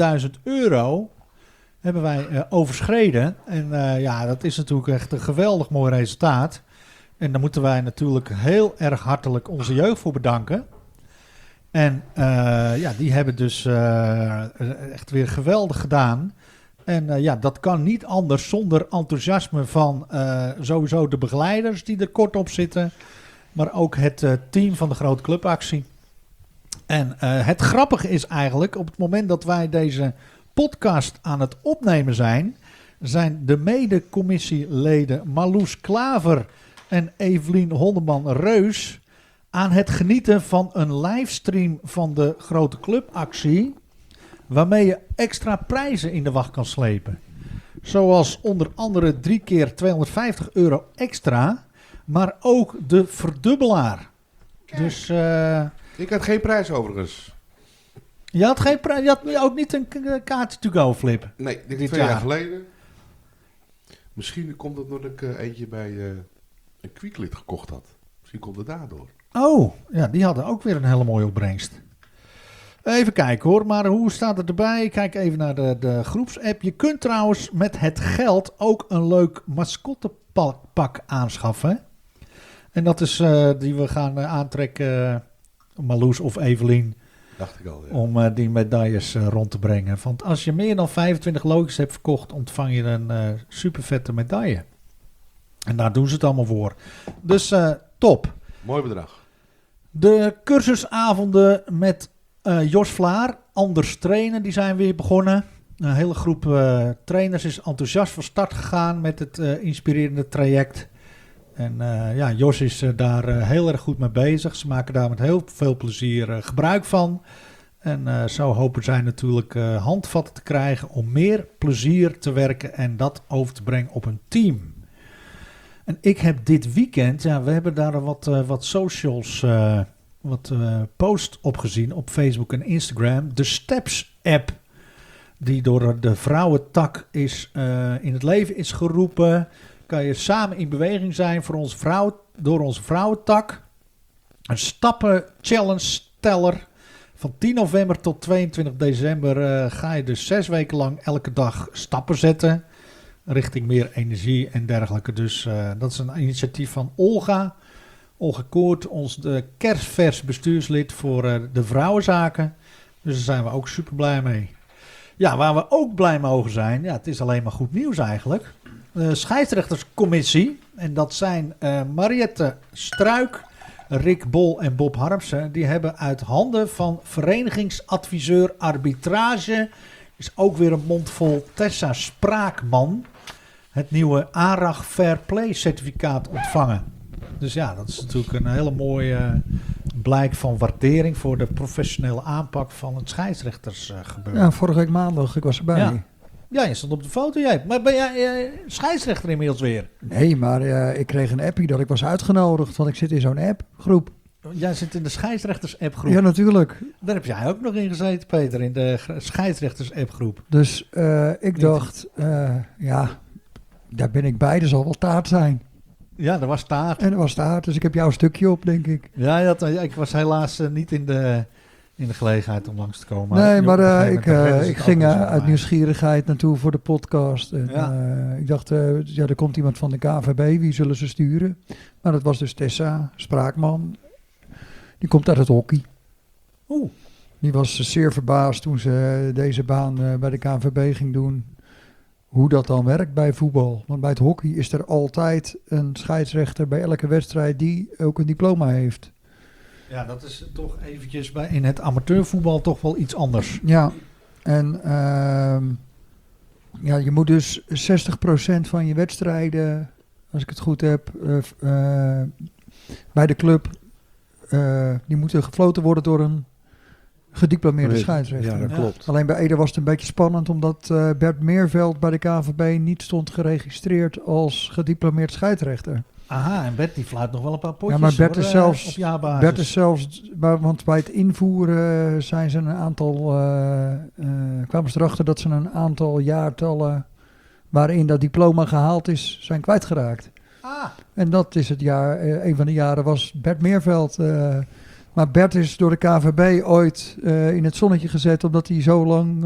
€5.000 hebben wij overschreden. En dat is natuurlijk echt een geweldig mooi resultaat. En daar moeten wij natuurlijk heel erg hartelijk onze jeugd voor bedanken. En die hebben dus echt weer geweldig gedaan. En dat kan niet anders zonder enthousiasme van sowieso de begeleiders die er kort op zitten. Maar ook het team van de grote clubactie. En het grappige is eigenlijk, op het moment dat wij deze podcast aan het opnemen zijn de mede-commissieleden Marloes Klaver en Evelien Hondeman-Reus aan het genieten van een livestream van de grote clubactie, waarmee je extra prijzen in de wacht kan slepen. Zoals onder andere 3 keer €250 extra, maar ook de verdubbelaar. Dus Ik had geen prijs overigens. je had geen prijs, je had ook niet een kaartje to go flip. Nee, dit Dit 2 jaar jaar. geleden. Misschien komt het omdat ik eentje bij een Quicklit gekocht had. Misschien komt het daardoor. Oh, ja, die hadden ook weer een hele mooie opbrengst. Even kijken hoor, maar hoe staat het erbij? Ik kijk even naar de groepsapp. Je kunt trouwens met het geld ook een leuk mascottepak aanschaffen. En dat is die we gaan aantrekken, Marloes of Evelien, Dacht ik al, ja. om die medailles rond te brengen. Want als je meer dan 25 loodjes hebt verkocht, ontvang je een super vette medaille. En daar doen ze het allemaal voor. Dus top. Mooi bedrag. De cursusavonden met Jos Vlaar, Anders Trainen, die zijn weer begonnen. Een hele groep trainers is enthousiast van start gegaan met het inspirerende traject. En Jos is daar heel erg goed mee bezig. Ze maken daar met heel veel plezier gebruik van. En zo hopen zij natuurlijk handvatten te krijgen om meer plezier te werken en dat over te brengen op een team. En ik heb dit weekend, we hebben daar wat socials, posts op gezien op Facebook en Instagram. De Steps app, die door de vrouwentak is, in het leven is geroepen. Kan je samen in beweging zijn door onze vrouwentak. Een stappen-challenge teller. Van 10 november tot 22 december ga je dus 6 weken lang elke dag stappen zetten. Richting meer energie en dergelijke. Dus dat is een initiatief van Olga Koort, ons kerstvers bestuurslid voor de vrouwenzaken. Dus daar zijn we ook super blij mee. Ja, waar we ook blij mogen zijn, het is alleen maar goed nieuws eigenlijk. De scheidsrechterscommissie, en dat zijn Mariette Struik, Rick Bol en Bob Harmsen, die hebben uit handen van verenigingsadviseur arbitrage, is ook weer een mondvol, Tessa Spraakman, het nieuwe ARAG Fair Play certificaat ontvangen. Dus dat is natuurlijk een hele mooie blijk van waardering voor de professionele aanpak van het scheidsrechtersgebeuren. Ja, vorige week maandag, ik was erbij. Ja. Ja, je stond op de foto, jij. Maar ben jij scheidsrechter inmiddels weer? Nee, maar ik kreeg een appie dat ik was uitgenodigd, want ik zit in zo'n appgroep. Jij zit in de scheidsrechters-appgroep. Ja, natuurlijk. Daar heb jij ook nog in gezeten, Peter, in de scheidsrechters-appgroep. Dus ik dacht, daar ben ik bij, er zal wel taart zijn. Ja, er was taart. En er was taart, dus ik heb jouw stukje op, denk ik. Ja, ik was helaas niet in de gelegenheid om langs te komen. Nee, maar op ik ging uit nieuwsgierigheid naartoe voor de podcast. En, ik dacht, er komt iemand van de KVB, wie zullen ze sturen? Maar dat was dus Tessa Spraakman. Die komt uit het hockey. Oeh. Die was zeer verbaasd toen ze deze baan bij de KNVB ging doen. Hoe dat dan werkt bij voetbal. Want bij het hockey is er altijd een scheidsrechter bij elke wedstrijd die ook een diploma heeft. Ja, dat is toch eventjes in het amateurvoetbal toch wel iets anders. Ja, en je moet dus 60% van je wedstrijden, als ik het goed heb, bij de club, die moeten gefloten worden door een gediplomeerde scheidsrechter. Ja, dat klopt. Alleen bij Ede was het een beetje spannend, omdat Bert Meerveld bij de KNVB niet stond geregistreerd als gediplomeerd scheidsrechter. Aha, en Bert die fluit nog wel een paar potjes. Ja, maar Bert hoor, is zelfs, op jaarbasis. Bert is zelfs, want bij het invoeren kwamen ze erachter dat ze een aantal jaartallen waarin dat diploma gehaald is, zijn kwijtgeraakt. En dat is het jaar, een van de jaren was Bert Meerveld. Maar Bert is door de KVB ooit in het zonnetje gezet, omdat hij zo lang...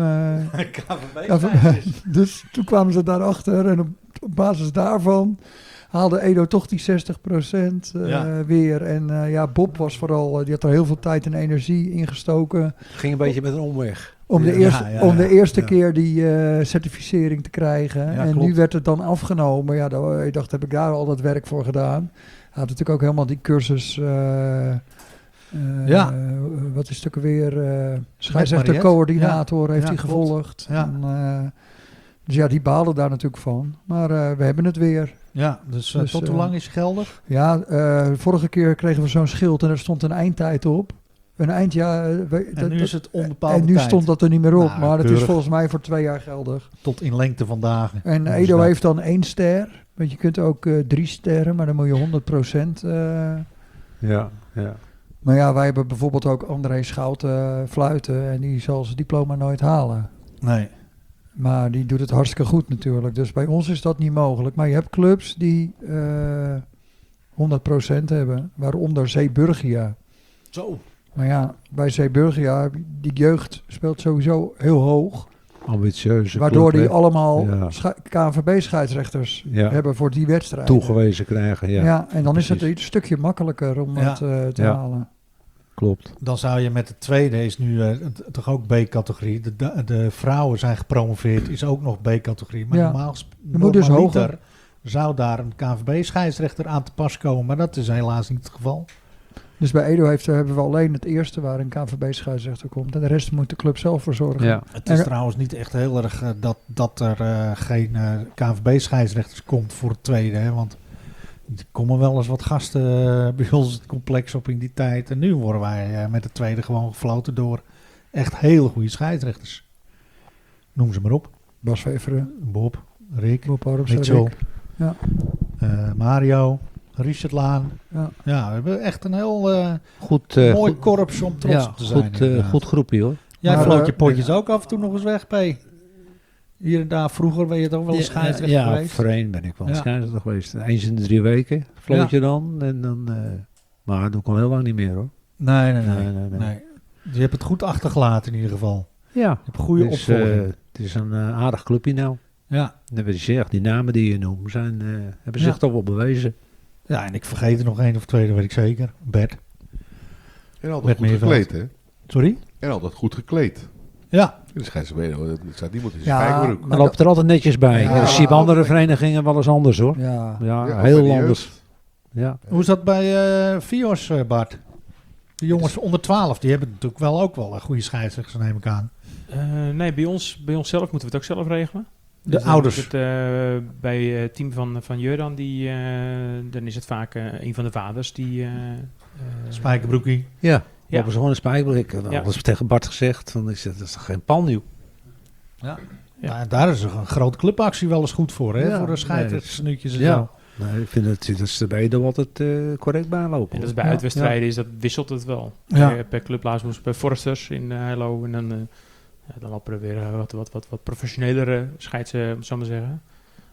Dus toen kwamen ze daarachter en op basis daarvan haalde Edo toch die 60% weer. En Bob was vooral, die had er heel veel tijd en energie in gestoken. Ging een beetje met een omweg. Om de eerste keer die certificering te krijgen. Ja, en klopt. Nu werd het dan afgenomen. Ja, ik dacht, heb ik daar al dat werk voor gedaan? Hij had natuurlijk ook helemaal die cursus... wat is het ook weer? Scheidsrechter-coördinator heeft hij gevolgd. Ja. En, dus ja, die balen daar natuurlijk van. Maar we hebben het weer. Ja, dus tot hoe lang is het geldig? Ja, vorige keer kregen we zo'n schild en er stond een eindtijd op. Een eindjaar. En nu is het onbepaalde En nu tijd. stond dat er niet meer op. Nou, maar het is keurig. volgens mij voor 2 jaar geldig. Tot in lengte van dagen. En Dus Edo dat- heeft dan 1 ster. Want je kunt ook 3 sterren, maar dan moet je 100%. Ja. Maar ja, wij hebben bijvoorbeeld ook André Schouten fluiten. En die zal zijn diploma nooit halen. Nee. Maar die doet het hartstikke goed natuurlijk. Dus bij ons is dat niet mogelijk. Maar je hebt clubs die 100% hebben. Waaronder Zeeburgia. Zo. Maar ja, bij Zeeburgia, die jeugd speelt sowieso heel hoog. Ambitieuze Waardoor club, die hè? allemaal Ja. KNVB-scheidsrechters hebben voor die wedstrijd. Toegewezen krijgen, ja. En dan is het Precies. een stukje makkelijker om het te Ja. halen. Klopt. Dan zou je met de tweede, is nu toch ook B-categorie. De vrouwen zijn gepromoveerd, is ook nog B-categorie. Maar Ja. normaal moet dus normaliter hoger. zou daar een KNVB-scheidsrechter aan te pas komen. Maar dat is helaas niet het geval. Dus bij Edo hebben we alleen het eerste waar een KNVB-scheidsrechter komt. En de rest moet de club zelf voor zorgen. Ja. Het is En- trouwens niet echt heel erg dat er geen KNVB-scheidsrechters komt voor het tweede. Hè? Want er komen wel eens wat gasten bij ons het complex op in die tijd. En nu worden wij met de tweede gewoon gefloten door echt hele goede scheidsrechters. Noem ze maar op. Bas Veveren, Bob, Rick, Bob Harms, Mitchell, Rick. Ja. Mario, Richard Laan. Ja. Ja, we hebben echt een heel Goed, mooi korps om trots op te zijn. inderdaad. goed groepje hoor. Jij Maar, floot je potjes ook af en toe nog eens weg, P. Hier en daar, vroeger ben je toch wel een scheidsrechter ja, geweest? voor één ben ik wel Ja. scheidsrechter geweest. Eens in de 3 weken floot Ja. je dan. En dan maar dat doe ik al heel lang niet meer hoor. Nee. Nee. Je hebt het goed achtergelaten in ieder geval. Ja. Je hebt een goede Dus, opvolging. het is een aardig clubje nou. Ja. Dan wil je zeggen, die namen die je noemt hebben zich Ja. toch wel bewezen. Ja, en ik vergeet er nog één of twee, dat weet ik zeker. Bert. En altijd Met goed Meerveld. gekleed, hè? Sorry? En altijd goed gekleed. Ja. Dus er staat niemand in Ja, zijn spijkerbroek. maar Maar loopt er altijd netjes bij. Ja, dat zie je bij maar andere ook- verenigingen wel eens anders hoor. Ja. Ja, Ja, heel bij de anders. jeugd. Ja. Hoe is dat bij Fios, Bart? De jongens onder 12, die hebben natuurlijk wel ook wel goede scheidsrechters, neem ik aan. Nee, bij ons zelf moeten we het ook zelf regelen. De Dus dan ouders. is het, bij het team van Jurdan, dan is het vaak een van de vaders die... Spijkerbroekie. Ja. Ja. Lopen ze gewoon een spijkerbroek. Ik heb Ja. alles tegen Bart gezegd. Van, ik zeg, dat is toch geen pannieuw? Ja. Ja. Ja, daar is een grote clubactie wel eens goed voor, hè? Ja, Voor de scheidsrechtersnuutjes en Ja. zo. Nee, ik vind dat ze er beide altijd correct bij lopen. En dat is bij Ja. uitwedstrijden, wisselt het wel. Ja. Per clublaars moest bij Forsters in Heilo. En dan lopen er weer wat professionelere scheidsen, om het zo maar zeggen.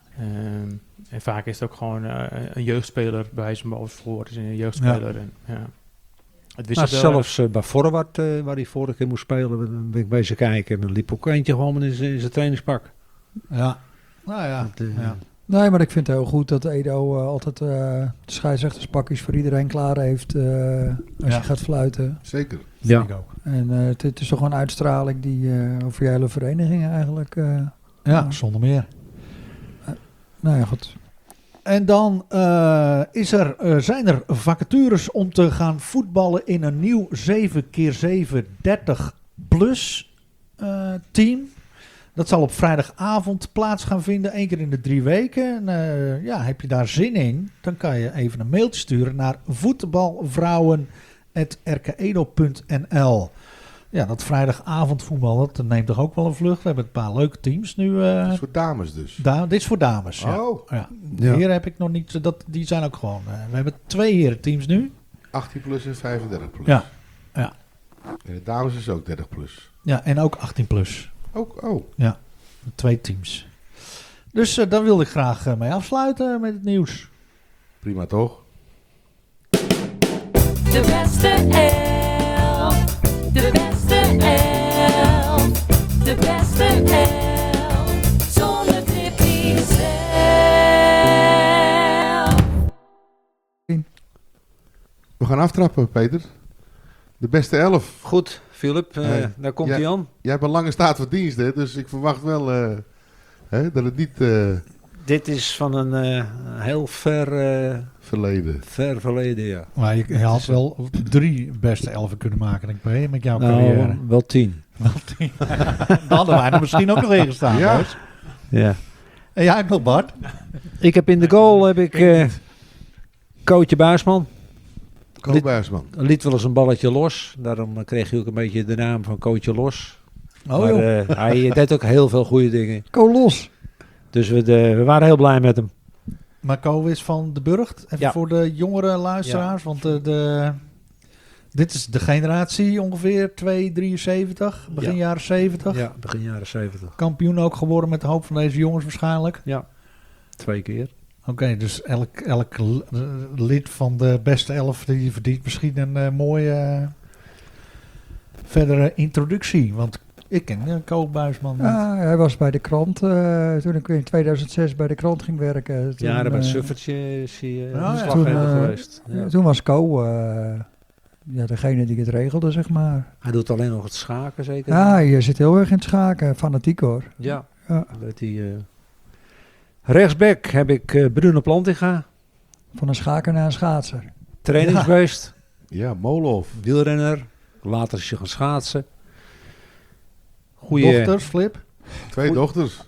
En vaak is het ook gewoon een jeugdspeler bij wijze van bovenvoor. Is een jeugdspeler. En, ja. Het Maar wisselt wel. zelfs bij Forward, waar hij vorige keer moest spelen, ben ik bezig kijken. En dan liep ook eentje gewoon in zijn trainingspak. Ja. Nou ja. Dat, ja. Nee, maar ik vind het heel goed dat Edo altijd de scheidsrechterspakjes voor iedereen klaar heeft als je gaat fluiten. Zeker. Ja. Ik ook. En het is toch een uitstraling die over je hele vereniging eigenlijk... Ja, zonder meer. nou ja, goed. En dan zijn er vacatures om te gaan voetballen in een nieuw 7x7 30 plus team. Dat zal op vrijdagavond plaats gaan vinden, 1 keer in de 3 weken. En, heb je daar zin in, dan kan je even een mailtje sturen naar voetbalvrouwen@rkedo.nl. Ja, dat vrijdagavondvoetbal, dat neemt toch ook wel een vlucht. We hebben een paar leuke teams nu. Dat is voor dames dus. Dit is voor dames. Ja. Oh, Ja. De Ja. heren heb ik nog niet. Die zijn ook gewoon. We hebben 2 herenteams nu. 18 plus en 35 plus. Ja. En de dames is ook 30 plus. Ja, en ook 18 plus. Ook, oh. 2 teams. Dus daar wilde ik graag mee afsluiten met het nieuws. Prima toch? De beste elf. De beste elf. De beste elf. Zonder Tippy zelf. We gaan aftrappen, Peter. De beste 11. Goed, Philip, daar komt hij aan. Jij hebt een lange staat van dienst, hè? Dus ik verwacht wel dat het niet Dit is van een heel ver verleden. ja. Maar je had wel 3 beste 11 kunnen maken, denk ik, met jouw carrière. Nou, wel 10. Wel 10. Dan hadden wij er misschien ook nog in gestaan. Ja. Dus. Ja. En jij ook nog, Bart? Ik heb in de goal Kootje Buisman. Koophuisman. Liet wel eens een balletje los. Daarom kreeg hij ook een beetje de naam van Kootje Los. Oh, Maar joh. hij deed ook heel veel goede dingen. Kolos. Dus we waren heel blij met hem. Maar Ko is van de Burgt. Even Ja. voor de jongere luisteraars. Want dit is de generatie ongeveer 273, begin Ja. jaren 70. Ja, begin jaren 70. Kampioen ook geworden met de hoop van deze jongens waarschijnlijk. Ja, 2 keer. Oké, dus elk lid van de beste 11 die verdient misschien een mooie verdere introductie. Want ik ken Ko Buisman niet. Ja, hij was bij de krant toen ik in 2006 bij de krant ging werken. Toen, Ja, bij het Suffertje is hij ja. verslaggever Toen, geweest. Ja. Toen was Ko degene die het regelde, zeg maar. Hij doet alleen nog het schaken, zeker? Ja, je zit heel erg in het schaken. Fanatiek hoor. Ja. Ja. Dat hij, rechtsback heb ik Bruno Plantinga. Van een schaker naar een schaatser. Trainingsbeest. Ja, Molhof. Wielrenner. Later is je gaan schaatsen. Goeie. Dochters, Flip. 2 dochters.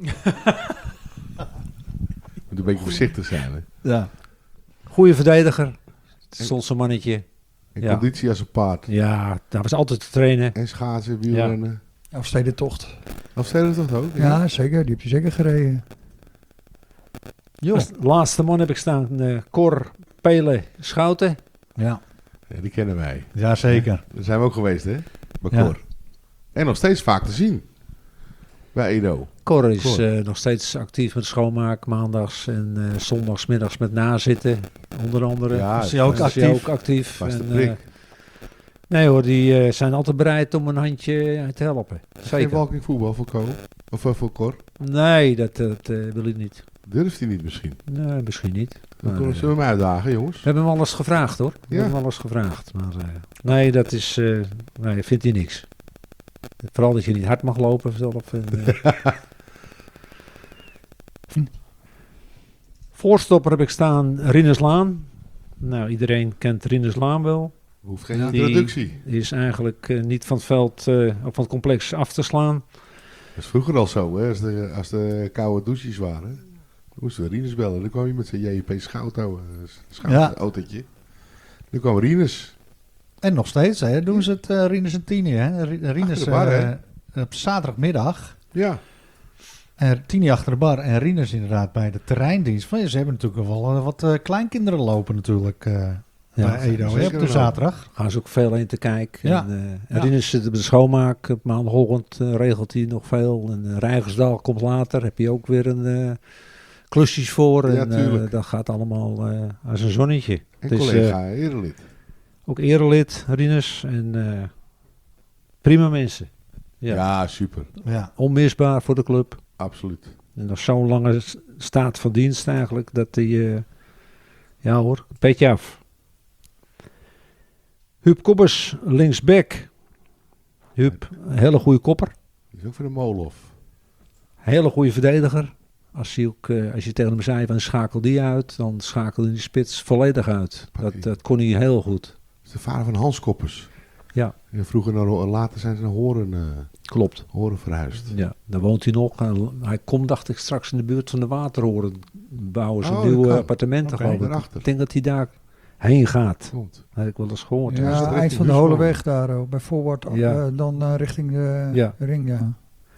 Moet een beetje voorzichtig zijn, hè? Ja. Goeie verdediger. Solse mannetje. En Ja. conditie als een paard. Ja, daar was altijd te trainen. En schaatsen, wielrennen. Afstedentocht. Of steden toch ook? Ja, zeker. Die heb je zeker gereden. Als laatste man heb ik staan Cor Pele Schouten. Ja. Ja, die kennen wij. Jazeker. Daar zijn we ook geweest, hè? Bij Ja. Cor. En nog steeds vaak te zien. Bij Edo. Cor is Cor. nog steeds actief met schoonmaak maandags en zondagsmiddags met nazitten, onder andere. Ja, Is hij ook Is hij actief? ook actief. Vaste En, prik. nee hoor, die zijn altijd bereid om een handje te helpen. Geen Zeker. walking voetbal voor Ko? Of voor Cor? Nee, dat wil ik niet. Durft hij niet misschien? Nee, misschien niet. Dan Maar, zullen we hem uitdagen, jongens. we hebben hem alles gevraagd hoor. We Ja. hebben hem alles gevraagd. Maar nee, dat is... nee, vindt hij niks. Vooral dat je niet hard mag lopen zelf. En, voorstopper heb ik staan Rinus Laan. Nou, iedereen kent Rinus Laan wel. Hoeft geen Ja. introductie. Die is eigenlijk niet van het veld of van het complex af te slaan. Dat is vroeger al zo, hè? Als de koude douches waren. Dan moesten we Rinus bellen. Dan kwam je met zijn JP schouwautootje. Dan kwam Rinus. En nog steeds hè, doen ze het Rinus en Tini. Hè? Rinus Achter de bar, hè? op zaterdagmiddag. Ja. En Tini achter de bar en Rinus inderdaad bij de terreindienst. Van, ja, ze hebben natuurlijk wel wat kleinkinderen lopen natuurlijk bij Edo hè, zeker op de wel. zaterdag. Gaan ze ook veel in te kijken. Ja. En Ja. Rinus zit op de schoonmaak. Op maandagochtend regelt hij nog veel. En Rijgersdal komt later. Heb je ook weer een klusjes voor. Ja, En tuurlijk. dat gaat allemaal als een zonnetje. En Het is, collega Erelid. ook erelid, Rinus. En prima mensen. Ja. Ja. Super. Ja. Onmisbaar voor de club. Absoluut. En nog zo'n lange staat van dienst eigenlijk. Dat hij... ja hoor, petje af. Huub Kobbers, linksback. Huub, een hele goede kopper. Die is ook voor de Molhof. Hele goede verdediger. Als je tegen hem zei van schakel die uit, dan schakelde die spits volledig uit. Dat kon hij heel goed. Dat is de vader van Hans Koppers. Ja. En vroeger later zijn ze naar Klopt. Horen verhuisd. Ja, daar woont hij nog. Hij komt, dacht ik, straks in de buurt van de Waterhoren. Bouwen ze Oh, nieuwe dat kan. appartementen, Oké, geloof ik. daarachter. Ik denk dat hij daar heen gaat. Komt. Dat heb ik wel eens gehoord. Ja, is het Ja, eind richting van de Huisman? Holeweg daar ook. Bij Forward Ja. dan richting de Ja. ring. Ja.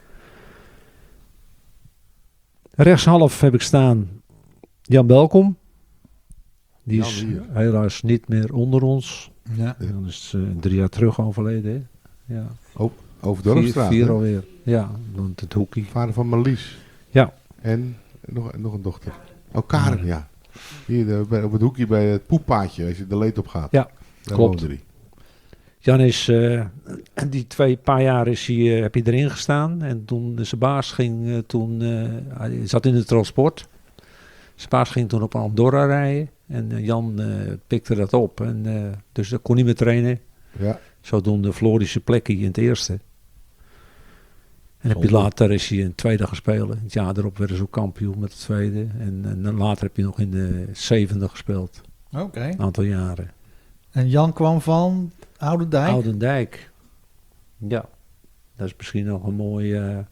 Rechtshalf heb ik staan Jan Belkom. Die Jan is hier. helaas niet meer onder ons. Ja. Dat is 3 jaar terug overleden. Hè? Ja. Over Dorpstraat. 4 hè? alweer. Ja, want het hockey. Vader van Marlies. En nog een dochter. Oh, Karen, ja. Hier op het hoekje bij het poeppaadje, als je de leed op gaat. Ja, Daar klopt. woonde die. Jan is, die paar jaar heb je erin gestaan. En toen zijn baas ging, hij zat in het transport. Zijn baas ging toen op Andorra rijden. En Jan pikte dat op. En, dus dat kon niet meer trainen. Ja. Zodoende verloor hij zijn plekje in het eerste. En heb je later is hij in het tweede gespeeld. Het jaar erop werden ze ook kampioen met het tweede. En dan later heb je nog in de zevende gespeeld. Oké. Een aantal jaren. En Jan kwam van Oudendijk. Oudendijk. Ja. Dat is misschien nog een mooie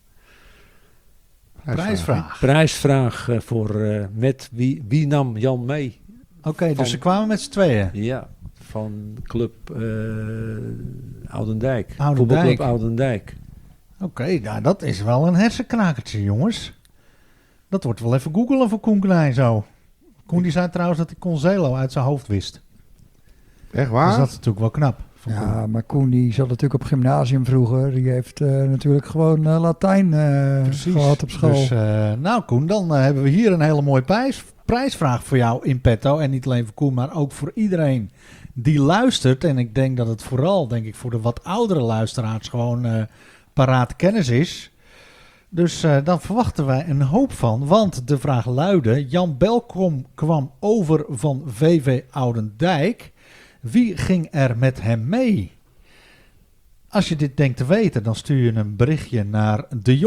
prijsvraag voor met wie nam Jan mee? Oké, dus ze kwamen met z'n tweeën. Ja, van club Oudendijk. Oudendijk. Voetbalclub Oudendijk. Oké, nou dat is wel een hersenkrakertje, jongens. Dat wordt wel even googelen voor Koen Klein zo. Koen die zei trouwens dat hij Concelo uit zijn hoofd wist. Echt waar? Dus dat is natuurlijk wel knap. van Koen. Ja, maar Koen die zat natuurlijk op gymnasium vroeger. Die heeft natuurlijk gewoon Latijn gehad op school. Dus, nou Koen, dan hebben we hier een hele mooie prijsvraag voor jou in petto. En niet alleen voor Koen, maar ook voor iedereen die luistert. En ik denk dat het vooral, voor de wat oudere luisteraars gewoon paraat kennis is. Dus dan verwachten wij een hoop van. Want de vraag luidde, Jan Belkom kwam over van VV Oudendijk. Wie ging er met hem mee? Als je dit denkt te weten, dan stuur je een berichtje naar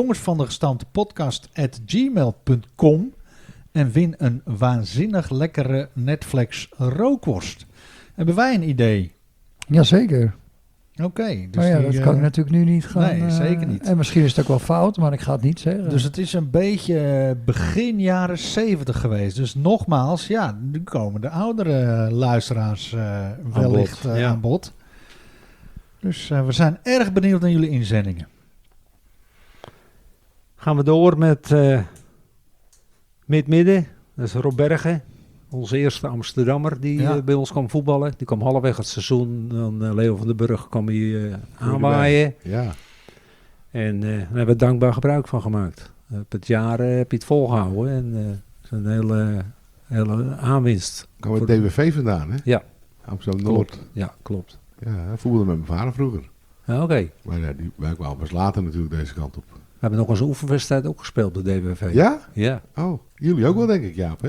dejongensvandegestampepodcast@gmail.com en win een waanzinnig lekkere Netflix rookworst. Hebben wij een idee? Jazeker. Oké. Dus Maar ja, dat kan ik natuurlijk nu niet gaan. Nee, zeker niet. En misschien is het ook wel fout, maar ik ga het niet zeggen. Dus het is een beetje begin jaren 70 geweest. Dus nogmaals, ja, nu komen de oudere luisteraars wellicht aan bod. Dus we zijn erg benieuwd naar jullie inzendingen. Gaan we door met midden. Dat is Rob Bergen. Onze eerste Amsterdammer die bij ons kwam voetballen. Die kwam halfweg het seizoen. Dan Leo van den Burg kwam hier aanwaaien. Ja. En daar hebben we dankbaar gebruik van gemaakt. Op het jaar heb je het volgehouden. En dat is een hele aanwinst. Kwam het DWV vandaan, hè? Ja. Amsterdam-Noord. Klopt. Ja, klopt. Ja, hij voetbalde met mijn vader vroeger. Ja, oké. Maar ja, wij kwamen pas later natuurlijk deze kant op. We hebben nog eens een oefenwedstrijd ook gespeeld bij DWV. Ja? Ja. Oh, jullie ook wel denk ik, Jaap, hè?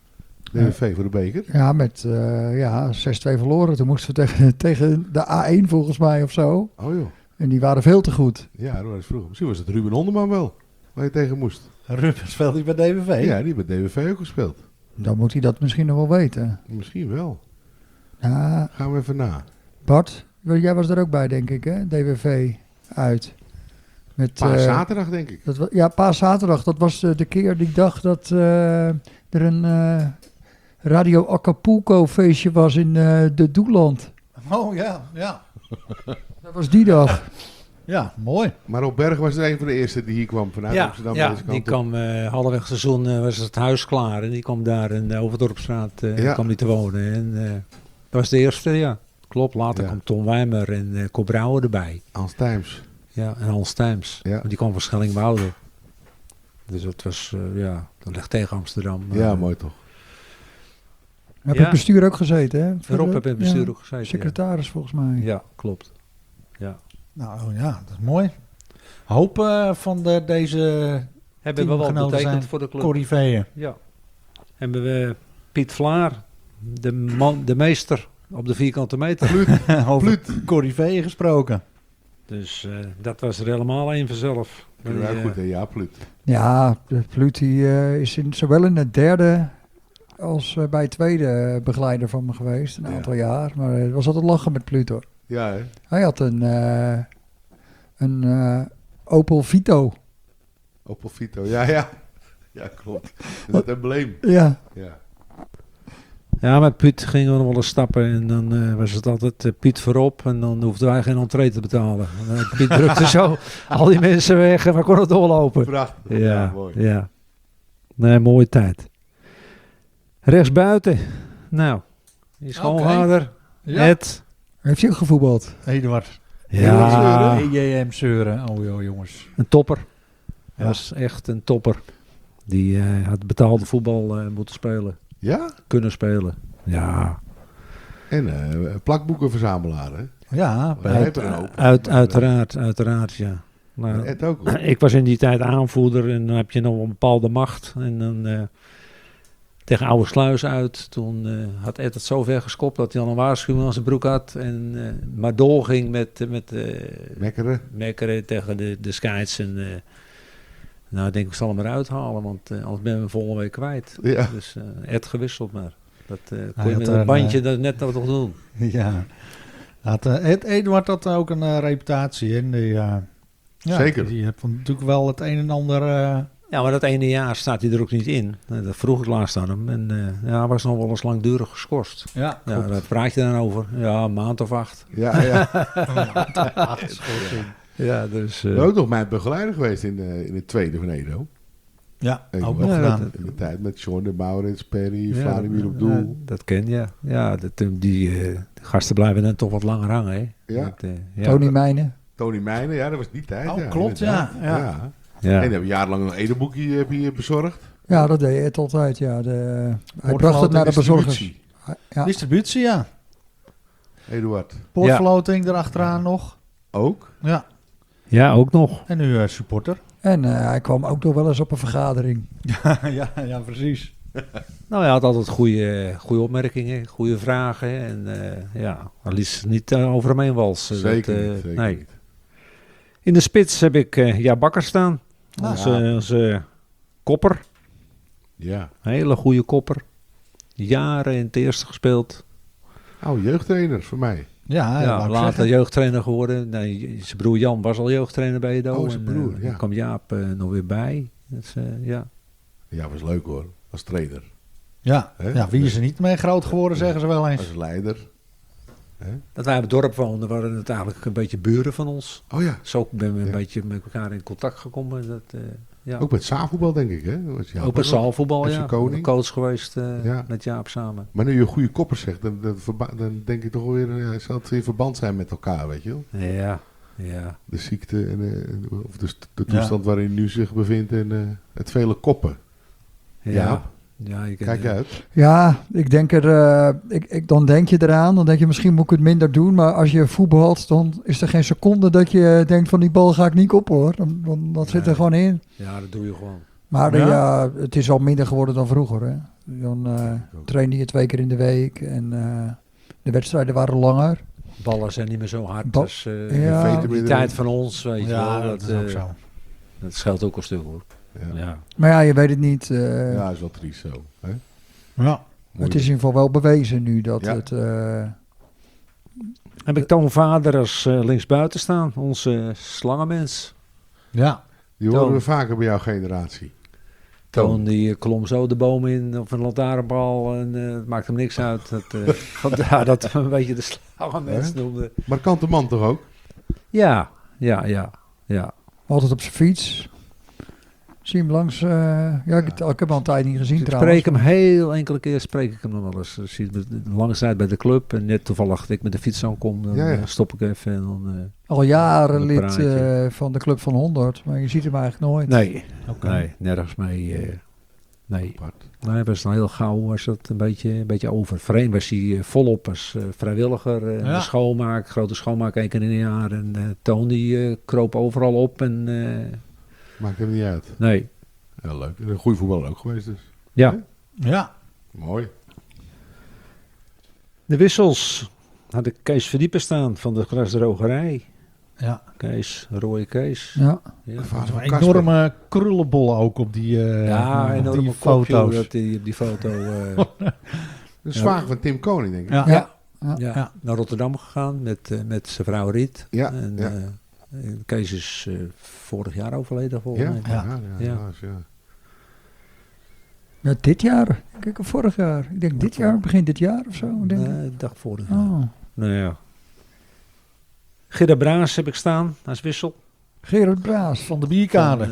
DWV voor de beker. Ja, met 6-2 verloren. Toen moesten we tegen de A1 volgens mij of zo. Oh joh. En die waren veel te goed. Ja, dat was vroeger. Misschien was het Ruben Honderman wel, waar je tegen moest. Ruben speelt hij bij DWV? Ja, die heeft bij DWV ook gespeeld. Dan moet hij dat misschien nog wel weten. Misschien wel. Ja, Gaan we even na. Bart, jij was er ook bij denk ik hè? DWV uit. Met, Zaterdag denk ik. Paaszaterdag. Dat was de keer die dag dat er een Radio Acapulco feestje was in de Doeland. Oh ja, ja. Dat was die dag. Ja, mooi. Maar op Berg was er een van de eerste die hier kwam vanuit Amsterdam. Ja, deze kant die op. kwam halfweg het seizoen was het huis klaar. En die kwam daar in de Overdorpstraat kwam die te wonen. En dat was de eerste, ja. Klopt, later kwam Ton Wijmer en Cor Brouwer erbij. Hans Tijms. Ja, en Hans Tijms. Ja. Die kwam van Schellingwoude. Dus dat was, dat ligt tegen Amsterdam. Ja, mooi toch. Heb je het bestuur ook gezeten hè? Rob heb in het bestuur ook gezeten. Secretaris volgens mij. Ja, klopt. Ja. Nou ja, dat is mooi. Hoop van deze hebben we wel betekend voor de club. Corriveeën. Ja. Hebben we Piet Vlaar, de meester op de vierkante meter. Over Corriveeën gesproken. Dus dat was er helemaal een vanzelf. Ja, goed hè, ja, Pluut. Ja, Pluut is zowel in het derde als bij het tweede begeleider van me geweest. Een aantal jaar. Maar het was altijd lachen met Pluut hoor. Ja hè. Hij had een Opel Vito. Opel Vito, ja. Ja, klopt. Dat embleem. Ja. Ja, met Piet gingen we nog wel eens stappen en dan was het altijd Piet voorop en dan hoefden wij geen entree te betalen. Piet drukte zo al die mensen weg en we konden doorlopen. Prachtig. Ja, mooi. Ja. Nee, mooie tijd. Rechtsbuiten. Nou, die schoonvader. Ja. Ed. Heeft hij ook gevoetbald? Eduard. Ja. EJM Seuren. Oh joh, jongens. Een topper. Ja. Was echt een topper. Die had betaalde voetbal moeten spelen. Ja? Kunnen spelen. Ja, En plakboekenverzamelaar, hè? Ja, Hij heeft er een hoop. uiteraard, ja. Maar, Ed ook, hoor. ik was in die tijd aanvoerder en dan heb je nog een bepaalde macht. En dan tegen Oude Sluis uit. Toen had Ed het zo ver geskopt dat hij al een waarschuwing aan zijn broek had. En maar doorging met Mekkeren. mekkeren tegen de scheids. En nou, ik denk ik zal hem eruit halen, want anders ben ik hem volgende week kwijt. Ja. Dus Ed gewisseld maar. Dat kon Hij je had met er een een, bandje dat net nog toch doen. Ja. Eduard had ook een reputatie in. Zeker. Die heeft natuurlijk wel het een en ander... Ja, maar dat ene jaar staat hij er ook niet in. Dat vroeg ik laatst aan hem. En hij was nog wel eens langdurig geschorst. ja, Ja, klopt. daar praat je dan over. Ja, een maand of 8. Ja, ja. Ja, dus... Je bent ook nog mijn begeleider geweest in het tweede van Edo. Ja, Ik ook was- nog Ja, gedaan. In de tijd met John de Maurits, Perry, Vladimir op doel. dat ken je. Ja, die gasten blijven dan toch wat langer hangen, hè? Ja. Dat, ja. Tony Mijnen. Tony Mijnen, ja, dat was die tijd. Oh, ja, klopt, inderdaad. ja. Ja. Ja. En dan hebben we jarenlang een Edo-boekje heb je bezorgd. Ja, dat deed Ed altijd. Ja. Hij Wordt bracht het naar de bezorgers. Distributie. Ja. Distributie, ja. Eduard. Portfloating erachteraan nog. Ook? Ja. Ja, ook nog. En nu supporter. En hij kwam ook nog wel eens op een vergadering. ja, precies. Nou, hij had altijd goede opmerkingen, goede vragen. En ja, hij liet niet over hem heen walsen. Zeker Dat, niet, zeker nee. niet. In de spits heb ik Ja Bakker staan. Ah. Onze kopper. Ja. Hele goede kopper. Jaren in het eerste gespeeld. Oude jeugdtrainer voor mij. Ja, dat wou ik later zeggen. jeugdtrainer geworden. Nee, zijn broer Jan was al jeugdtrainer bij Edo. Oh, zijn broer, ja. Dan kwam Jaap nog weer bij. Dus, ja. Ja, was leuk hoor. Als trainer. Ja. Hè? Ja, wie is er niet mee groot geworden, zeggen ze wel eens. Als leider. Dat wij op het dorp woonden, waren het eigenlijk een beetje buren van ons. Oh ja. Zo ben we een Ja. beetje met elkaar in contact gekomen. Dat, ja. Ook met zaalvoetbal denk ik, hè? Was Jaap Ook met ook. zaalvoetbal, FC ja. Koning. Coach geweest Ja. met Jaap samen. Maar nu je een goede kopper zegt, dan denk ik toch wel weer, ja, zal het in verband zijn met elkaar, weet je wel? Ja, ja. De ziekte of de toestand waarin hij nu zich bevindt en het vele koppen. Ja, ja je Kijk uit. Ja, ik denk dan denk je eraan. Dan denk je misschien moet ik het minder doen. Maar als je voetbalt, dan is er geen seconde dat je denkt van die bal ga ik niet op hoor. Dat zit er Nee. gewoon in. Ja, dat doe je gewoon. Maar Ja? ja, het is al minder geworden dan vroeger. Hè. Dan trainde je 2 keer in de week. En de wedstrijden waren langer. Ballen zijn niet meer zo hard Ba- als Ja. die tijd van ons, weet je Ja, wel. dat is ook zo. Dat scheelt ook een stuk hoor. Ja. Ja. Maar ja, je weet het niet. Ja, is wel triest zo. Hè? Ja. Mooi. Het is in ieder geval wel bewezen nu dat Ja. het... Heb ik Toon Vader als linksbuiten staan, onze slangenmens. Ja. Die horen Toon. we vaker bij jouw generatie. Toon die klom zo de boom in of een lantaarnbal en het maakt hem niks uit. Vandaar dat we een beetje de slangenmens Hè? noemden. Markante man toch ook? Ja. Altijd op zijn fiets. Zie hem langs... ik heb hem al een tijd niet gezien Ik trouwens. spreek hem heel enkele keer, spreek ik hem nog wel eens. Dus zie je de lange tijd bij de club en net toevallig dat ik met de fiets aankom, dan Ja, ja. stop ik even en dan... Al jaren Een lid praatje. van de Club van 100. Maar je ziet hem eigenlijk nooit. Nee, Oké. nee, nergens mee. Nee. Apart. Nee, was dan heel gauw was dat een beetje over. Vreemd was hij volop als vrijwilliger. Ja. De schoonmaak, grote schoonmaak 1 keer in een jaar. En Toon die kroop overal op. En Maakt hem niet uit. nee, Heel leuk. Een goede voetballer ook geweest dus. ja. Ja. Mooi. De wissels had ik Kees Verdiepen staan van de grasdrogerij. Ja. Kees, rooie Kees. Ja. Ja, De vader van Een Kasper. enorme krullenbollen ook op die, ja op enorme die foto's. foto's. Dat die op die foto De zwager van Tim Koning, denk ik. Ja. Ja. ja, naar Rotterdam gegaan met zijn vrouw Riet. Ja, En, ja. Kees is vorig jaar overleden volgens Ja? mij. Ja. Ja. helaas, ja. Ja, dit jaar. Kijk, of vorig jaar. Ik denk dit jaar, begin dit jaar of zo. Denk ik. Nee, ik dacht vorig jaar. Oh. Nou ja. Gerda Braas heb ik staan als wissel. Gerard Braas. Van de bierkade.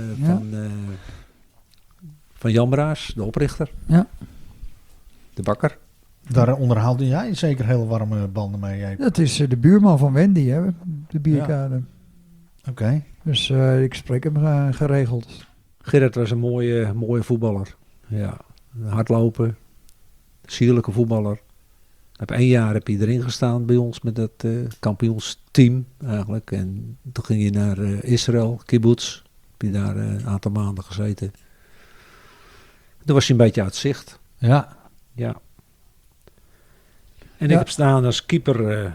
Van Jan Braas, de oprichter. Ja. De bakker. Daar onderhaalde jij zeker hele warme banden mee. Oké. Dat is de buurman van Wendy, hè, de bierkade. Dus ik spreek hem geregeld. Gerrit was een mooie voetballer. Ja, hardlopen, sierlijke voetballer. Heb 1 jaar heb hij erin gestaan bij ons met dat kampioensteam eigenlijk. En toen ging hij naar Israël, kibbutz. Heb hij daar een aantal maanden gezeten. Toen was hij een beetje uit zicht. Ja. Ja. En Ja. ik heb staan als keeper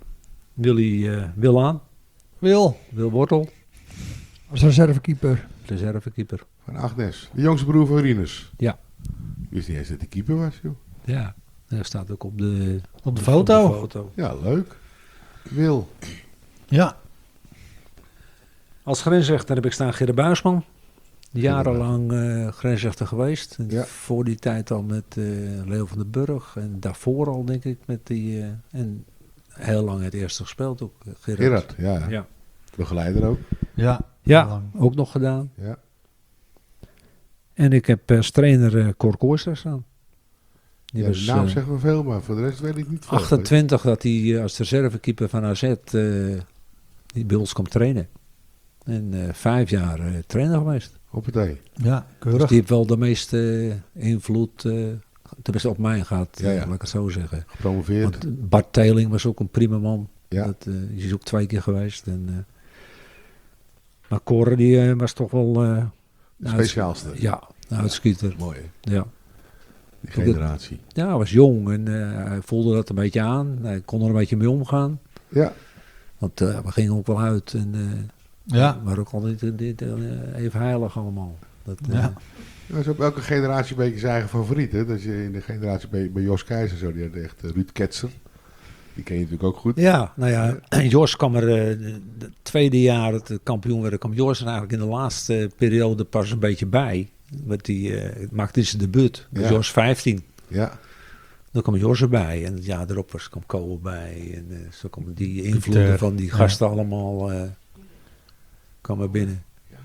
Wil Wortel, Als reservekeeper. reservekeeper. Van Agnes. De jongste broer van Rinus. Ja. Ik wist niet eens dat hij keeper was, joh. Ja, dat staat ook op de foto. foto. Ja, leuk. Wil. Ja. Als grensrechter heb ik staan Gerrit Buisman. Jarenlang grensrechter geweest. En Ja. voor die tijd al met Leo van den Burg. En daarvoor al denk ik met die... en heel lang het eerste gespeeld ook. Gerard, ja. Ja. Begeleider ook. Ja. Ja, Lang. ook nog gedaan. Ja. En ik heb als trainer Cor Kooistra staan. Die Ja, was de naam zegt me veel, maar voor de rest weet ik niet veel. 28 dat hij als reservekeeper van AZ die bij ons kwam trainen. En 5 jaar trainer geweest. Op het E. Ja, Dus keurig. die heeft wel de meeste invloed, tenminste op mij gehad, Ja, ja. laat ik het zo zeggen. Gepromoveerd. Want Bart Teling was ook een prima man. Ja. Dat, die is ook 2 keer geweest. En, maar Cor die was toch wel... De speciaalste. Ja, een uitschieter. Mooi, hè? Ja. Die generatie. Ja, hij was jong en hij voelde dat een beetje aan. Hij kon er een beetje mee omgaan. Ja. Want we gingen ook wel uit en Ja. maar ook altijd even heilig allemaal. Dat, Ja. Dat is op elke generatie een beetje zijn eigen favoriet, hè? Dat je in de generatie bij Jos Keizer zo, die had echt Ruud Ketser. Die ken je natuurlijk ook goed. Ja, nou ja, Jos kwam er het tweede jaar dat de kampioen werd, kwam Jos er eigenlijk in de laatste periode pas een beetje bij. Want die maakte zijn debuut. Dus Ja. Jos 15. Ja. Dan kwam Jos erbij en het jaar erop kwam Kool bij. En zo kwamen die invloeden Pieter, van die gasten allemaal kwamen binnen.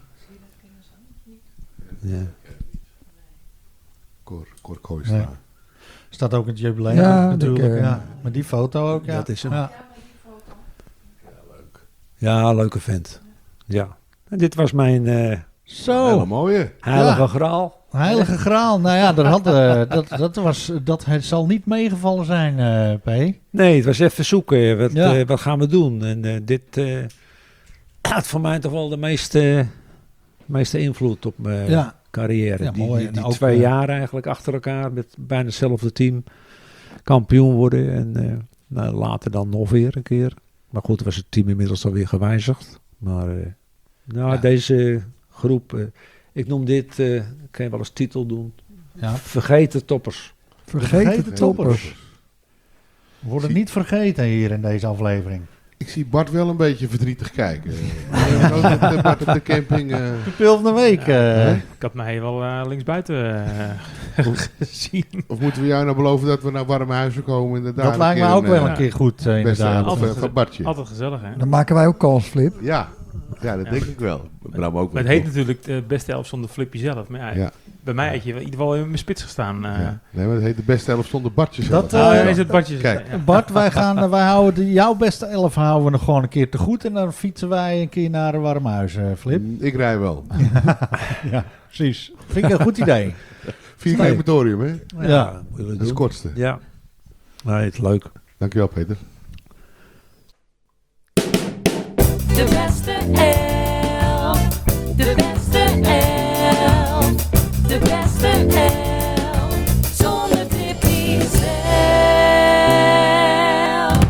Ja. Cor Kooistra. Nee. Staat ook in het jubileum Ja, natuurlijk. ik, Ja. Met die foto ook, ja. Dat is hem. Ja. Ja, leuke vent. Ja. En dit was mijn Hele Zo, mooie. heilige Ja. graal. heilige graal. Nou ja, dat zal niet meegevallen zijn, P. Nee, het was even zoeken. Ja. Wat gaan we doen? En dit had voor mij toch wel de meeste invloed op mijn Ja. carrière. Ja, mooi. En Die ook, 2 jaar eigenlijk achter elkaar met bijna hetzelfde team kampioen worden. En nou, later dan nog weer een keer. Maar goed, was het team inmiddels alweer gewijzigd. Maar nou, Ja. deze groep, ik noem dit, kan je wel als titel doen, Ja. Vergeten toppers. Vergeten toppers. We worden niet vergeten hier in deze aflevering. Ik zie Bart wel een beetje verdrietig kijken. Bart op de camping. De pil van de week. Ik had mij wel linksbuiten gezien. Of moeten we jou nou beloven dat we naar warme huizen komen? En dat lijkt me ook wel een keer goed, beste inderdaad. helft van Bartje. Altijd gezellig, hè? Dan maken wij ook kans, Flip. Ja, dat denk ik wel. Bram ook Maar wel. het heet natuurlijk de beste elf zonder Flippy zelf. Maar ja, Ja. bij mij had je in ieder geval in mijn spits gestaan. Ja. Nee, maar het heet de beste helft zonder Bartje. Dat, zelf. Oh, ja, ja. is het badje. Kijk. Ja. Bart, wij houden jouw beste 11 houden we nog gewoon een keer te goed. En dan fietsen wij een keer naar een warm huis, Flip. Ik rij wel. Ja, precies. Vind ik een goed idee. 4 crematorium, hè? Ja. moet je Dat is doen. het kortste. Ja, nee, het is leuk. Dankjewel, Peter. De beste elf. De beste elf. De beste elf. Zonder Tippy zelf.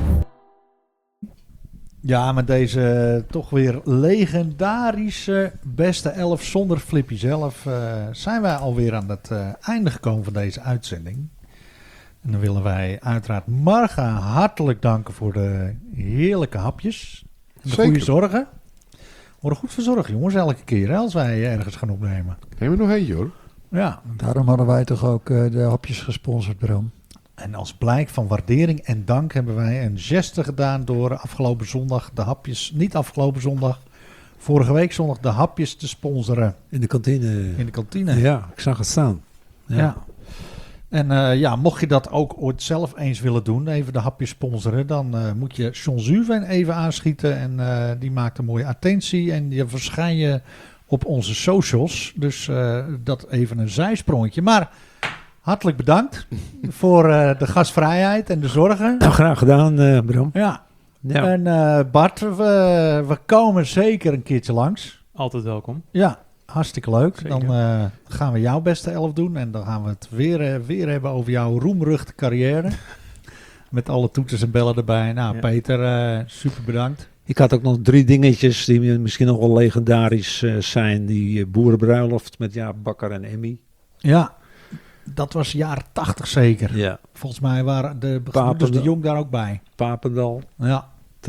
Ja, met deze toch weer legendarische beste 11 zonder Flippy zelf zijn wij alweer aan het einde gekomen van deze uitzending. En dan willen wij uiteraard Marga hartelijk danken voor de heerlijke hapjes. En de Zeker. goede zorgen. We worden goed verzorgd, jongens, elke keer hè, als wij ergens gaan opnemen. Neem er nog eentje, hoor. Ja, Daarom hadden wij toch ook de hapjes gesponsord, Bram. en als blijk van waardering en dank hebben wij een geste gedaan door afgelopen zondag de hapjes, niet afgelopen zondag, vorige week zondag de hapjes te sponsoren In de kantine. in de kantine. Ja, ik zag het staan. Ja. En mocht je dat ook ooit zelf eens willen doen, even de hapjes sponsoren, dan moet je John Zuven even aanschieten. En die maakt een mooie attentie. En je verschijn je op onze socials. Dus dat even een zijsprongetje. Maar hartelijk bedankt voor de gastvrijheid en de zorgen. Nou, graag gedaan, Bram. Ja. Ja. En Bart, we komen zeker een keertje langs. Altijd welkom. Ja, hartstikke leuk. Zeker. Dan gaan we jouw beste 11 doen. En dan gaan we het weer hebben over jouw roemruchte carrière. Met alle toeters en bellen erbij. Nou, Ja. Peter, super bedankt. Ik had ook nog 3 dingetjes die misschien nog wel legendarisch zijn. Die boerenbruiloft met Jaap Bakker en Emmy. Ja, dat was jaren 80 zeker. Ja. Volgens mij waren de Papendal. gebroeders de Jong daar ook bij. Papendal, Ja,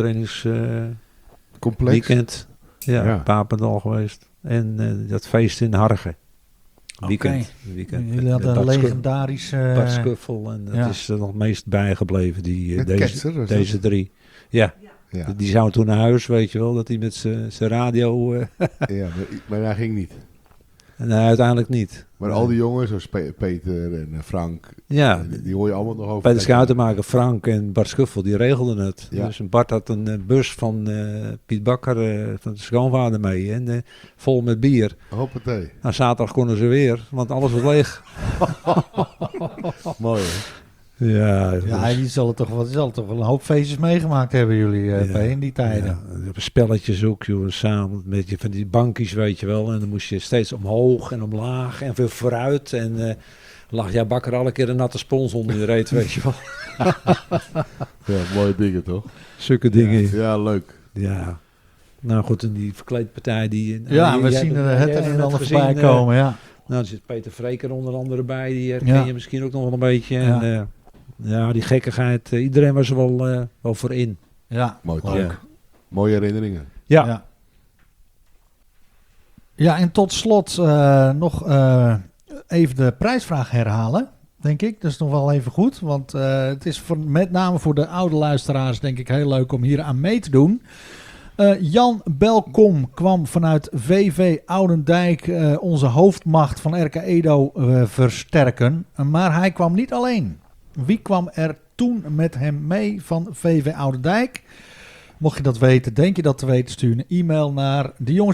Complex. trainingsweekend. Ja, Papendal geweest. En dat feest in Hargen. Weekend. jullie hadden een legendarische... Bart Scuffel. En dat ja. is er nog het meest bijgebleven. Met Ketser, was deze 3. Ja. Ja, Die zou toen naar huis, weet je wel. Dat hij met zijn radio... ja, maar hij ging niet. nee, uiteindelijk niet. Maar al die jongens, zoals Peter en Frank, Ja, die hoor je allemaal nog over. bij de schuitenmaker Frank en Bart Scuffel, die regelden het. Ja. Dus Bart had een bus van Piet Bakker, van de schoonvader mee. En vol met bier. Hoppatee. Nou, zaterdag konden ze weer, want alles was leeg. Mooi hè? Ja, Ja, die zullen toch wel een hoop feestjes meegemaakt hebben jullie P, in die tijden. Ja, spelletjes ook, joh, samen met je van die bankjes, weet je wel. En dan moest je steeds omhoog en omlaag en weer vooruit. En lag jij Bakker alle keer een natte spons onder je reet, weet je wel. Ja, mooie dingen toch? Zulke dingen. Ja, leuk. Ja. Nou goed, en die verkleedpartij die... Ja, we jij zien hebt- er jij het hebt een en net ander gezien, voorbij komen, ja. Nou, er zit Peter Vreker onder andere bij. Die herken Ja. je misschien ook nog wel een beetje. Ja. En ja, die gekkigheid. Iedereen was er wel voor in. Ja, Mooi toch? leuk. Ja. Mooie herinneringen. Ja. Ja. Ja, en tot slot nog even de prijsvraag herhalen, denk ik. Dat is nog wel even goed, want het is met name voor de oude luisteraars denk ik heel leuk om hier aan mee te doen. Jan Belkom kwam vanuit VV Oudendijk onze hoofdmacht van RK Edo versterken. Maar hij kwam niet alleen. Wie kwam er toen met hem mee van VV Oudendijk? Mocht je dat weten, denk je dat te weten, stuur een e-mail naar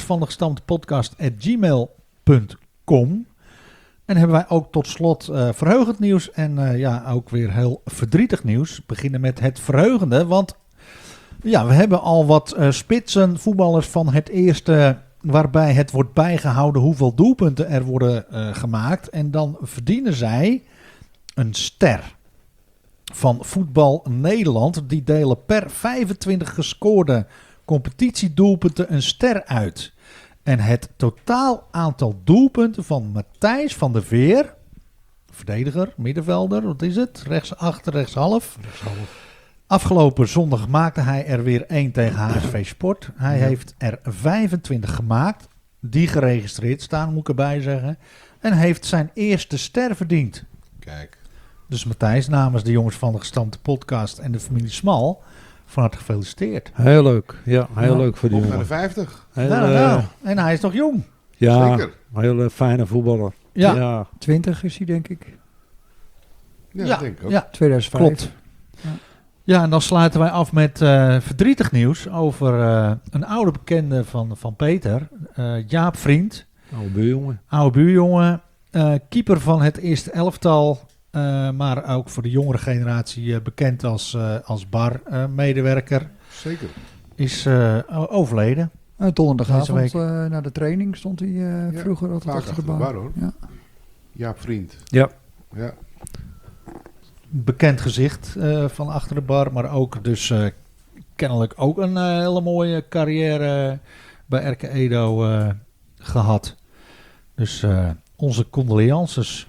dejongensvandegestamptepodcast@gmail.com. En hebben wij ook tot slot verheugend nieuws en ja, ook weer heel verdrietig nieuws. We beginnen met het verheugende, want ja, we hebben al wat spitsen voetballers van het eerste, waarbij het wordt bijgehouden hoeveel doelpunten er worden gemaakt. En dan verdienen zij een ster van Voetbal Nederland. Die delen per 25 gescoorde competitiedoelpunten een ster uit. En het totaal aantal doelpunten van Matthijs van der Veer, verdediger, middenvelder, wat is het? Rechtsachter, rechtshalf. Afgelopen zondag maakte hij er weer 1 tegen HSV Sport. Hij heeft er 25 gemaakt, die geregistreerd staan, moet ik erbij zeggen. En heeft zijn eerste ster verdiend. Kijk. Dus Matthijs, namens de jongens van de gestampte podcast en de familie Smal, van harte gefeliciteerd. Heel leuk. Ja, heel Ja. leuk voor die Op naar de jongen. 50. Heel, Nou. En hij is nog jong. ja, Zeker. heel fijne voetballer. Ja. Ja. 20 is hij, denk ik. Ja, dat denk ik ook. Ja, 2005. klopt. Ja, en dan sluiten wij af met verdrietig nieuws over een oude bekende van Peter, Jaap Vriend. Oude buurjongen. Oude buurjongen, keeper van het eerste elftal, maar ook voor de jongere generatie bekend als bar-medewerker, Zeker. is overleden. Donderdagavond Deze na de training stond hij vroeger altijd Vaak achter de bar. hoor. Ja. Jaap Vriend. Ja. Ja. Bekend gezicht van achter de bar, maar ook dus kennelijk ook een hele mooie carrière bij RK Edo gehad. Dus onze condolences.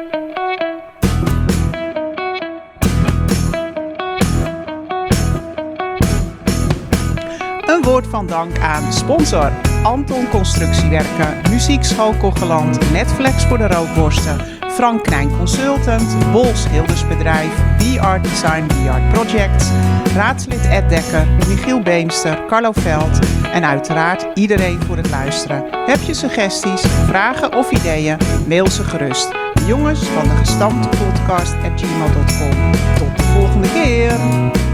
Een woord van dank aan sponsor Anton Constructiewerken, Muziekschool Kocheland, Netflix voor de rookworsten, Frank Knijn Consultant, Bols Hildersbedrijf, B-Art Design, B-Art Projects, raadslid Ed Dekker, Michiel Beemster, Carlo Veld en uiteraard iedereen voor het luisteren. Heb je suggesties, vragen of ideeën? Mail ze gerust. Jongens van de gestampte podcast @gmail.com. Tot de volgende keer!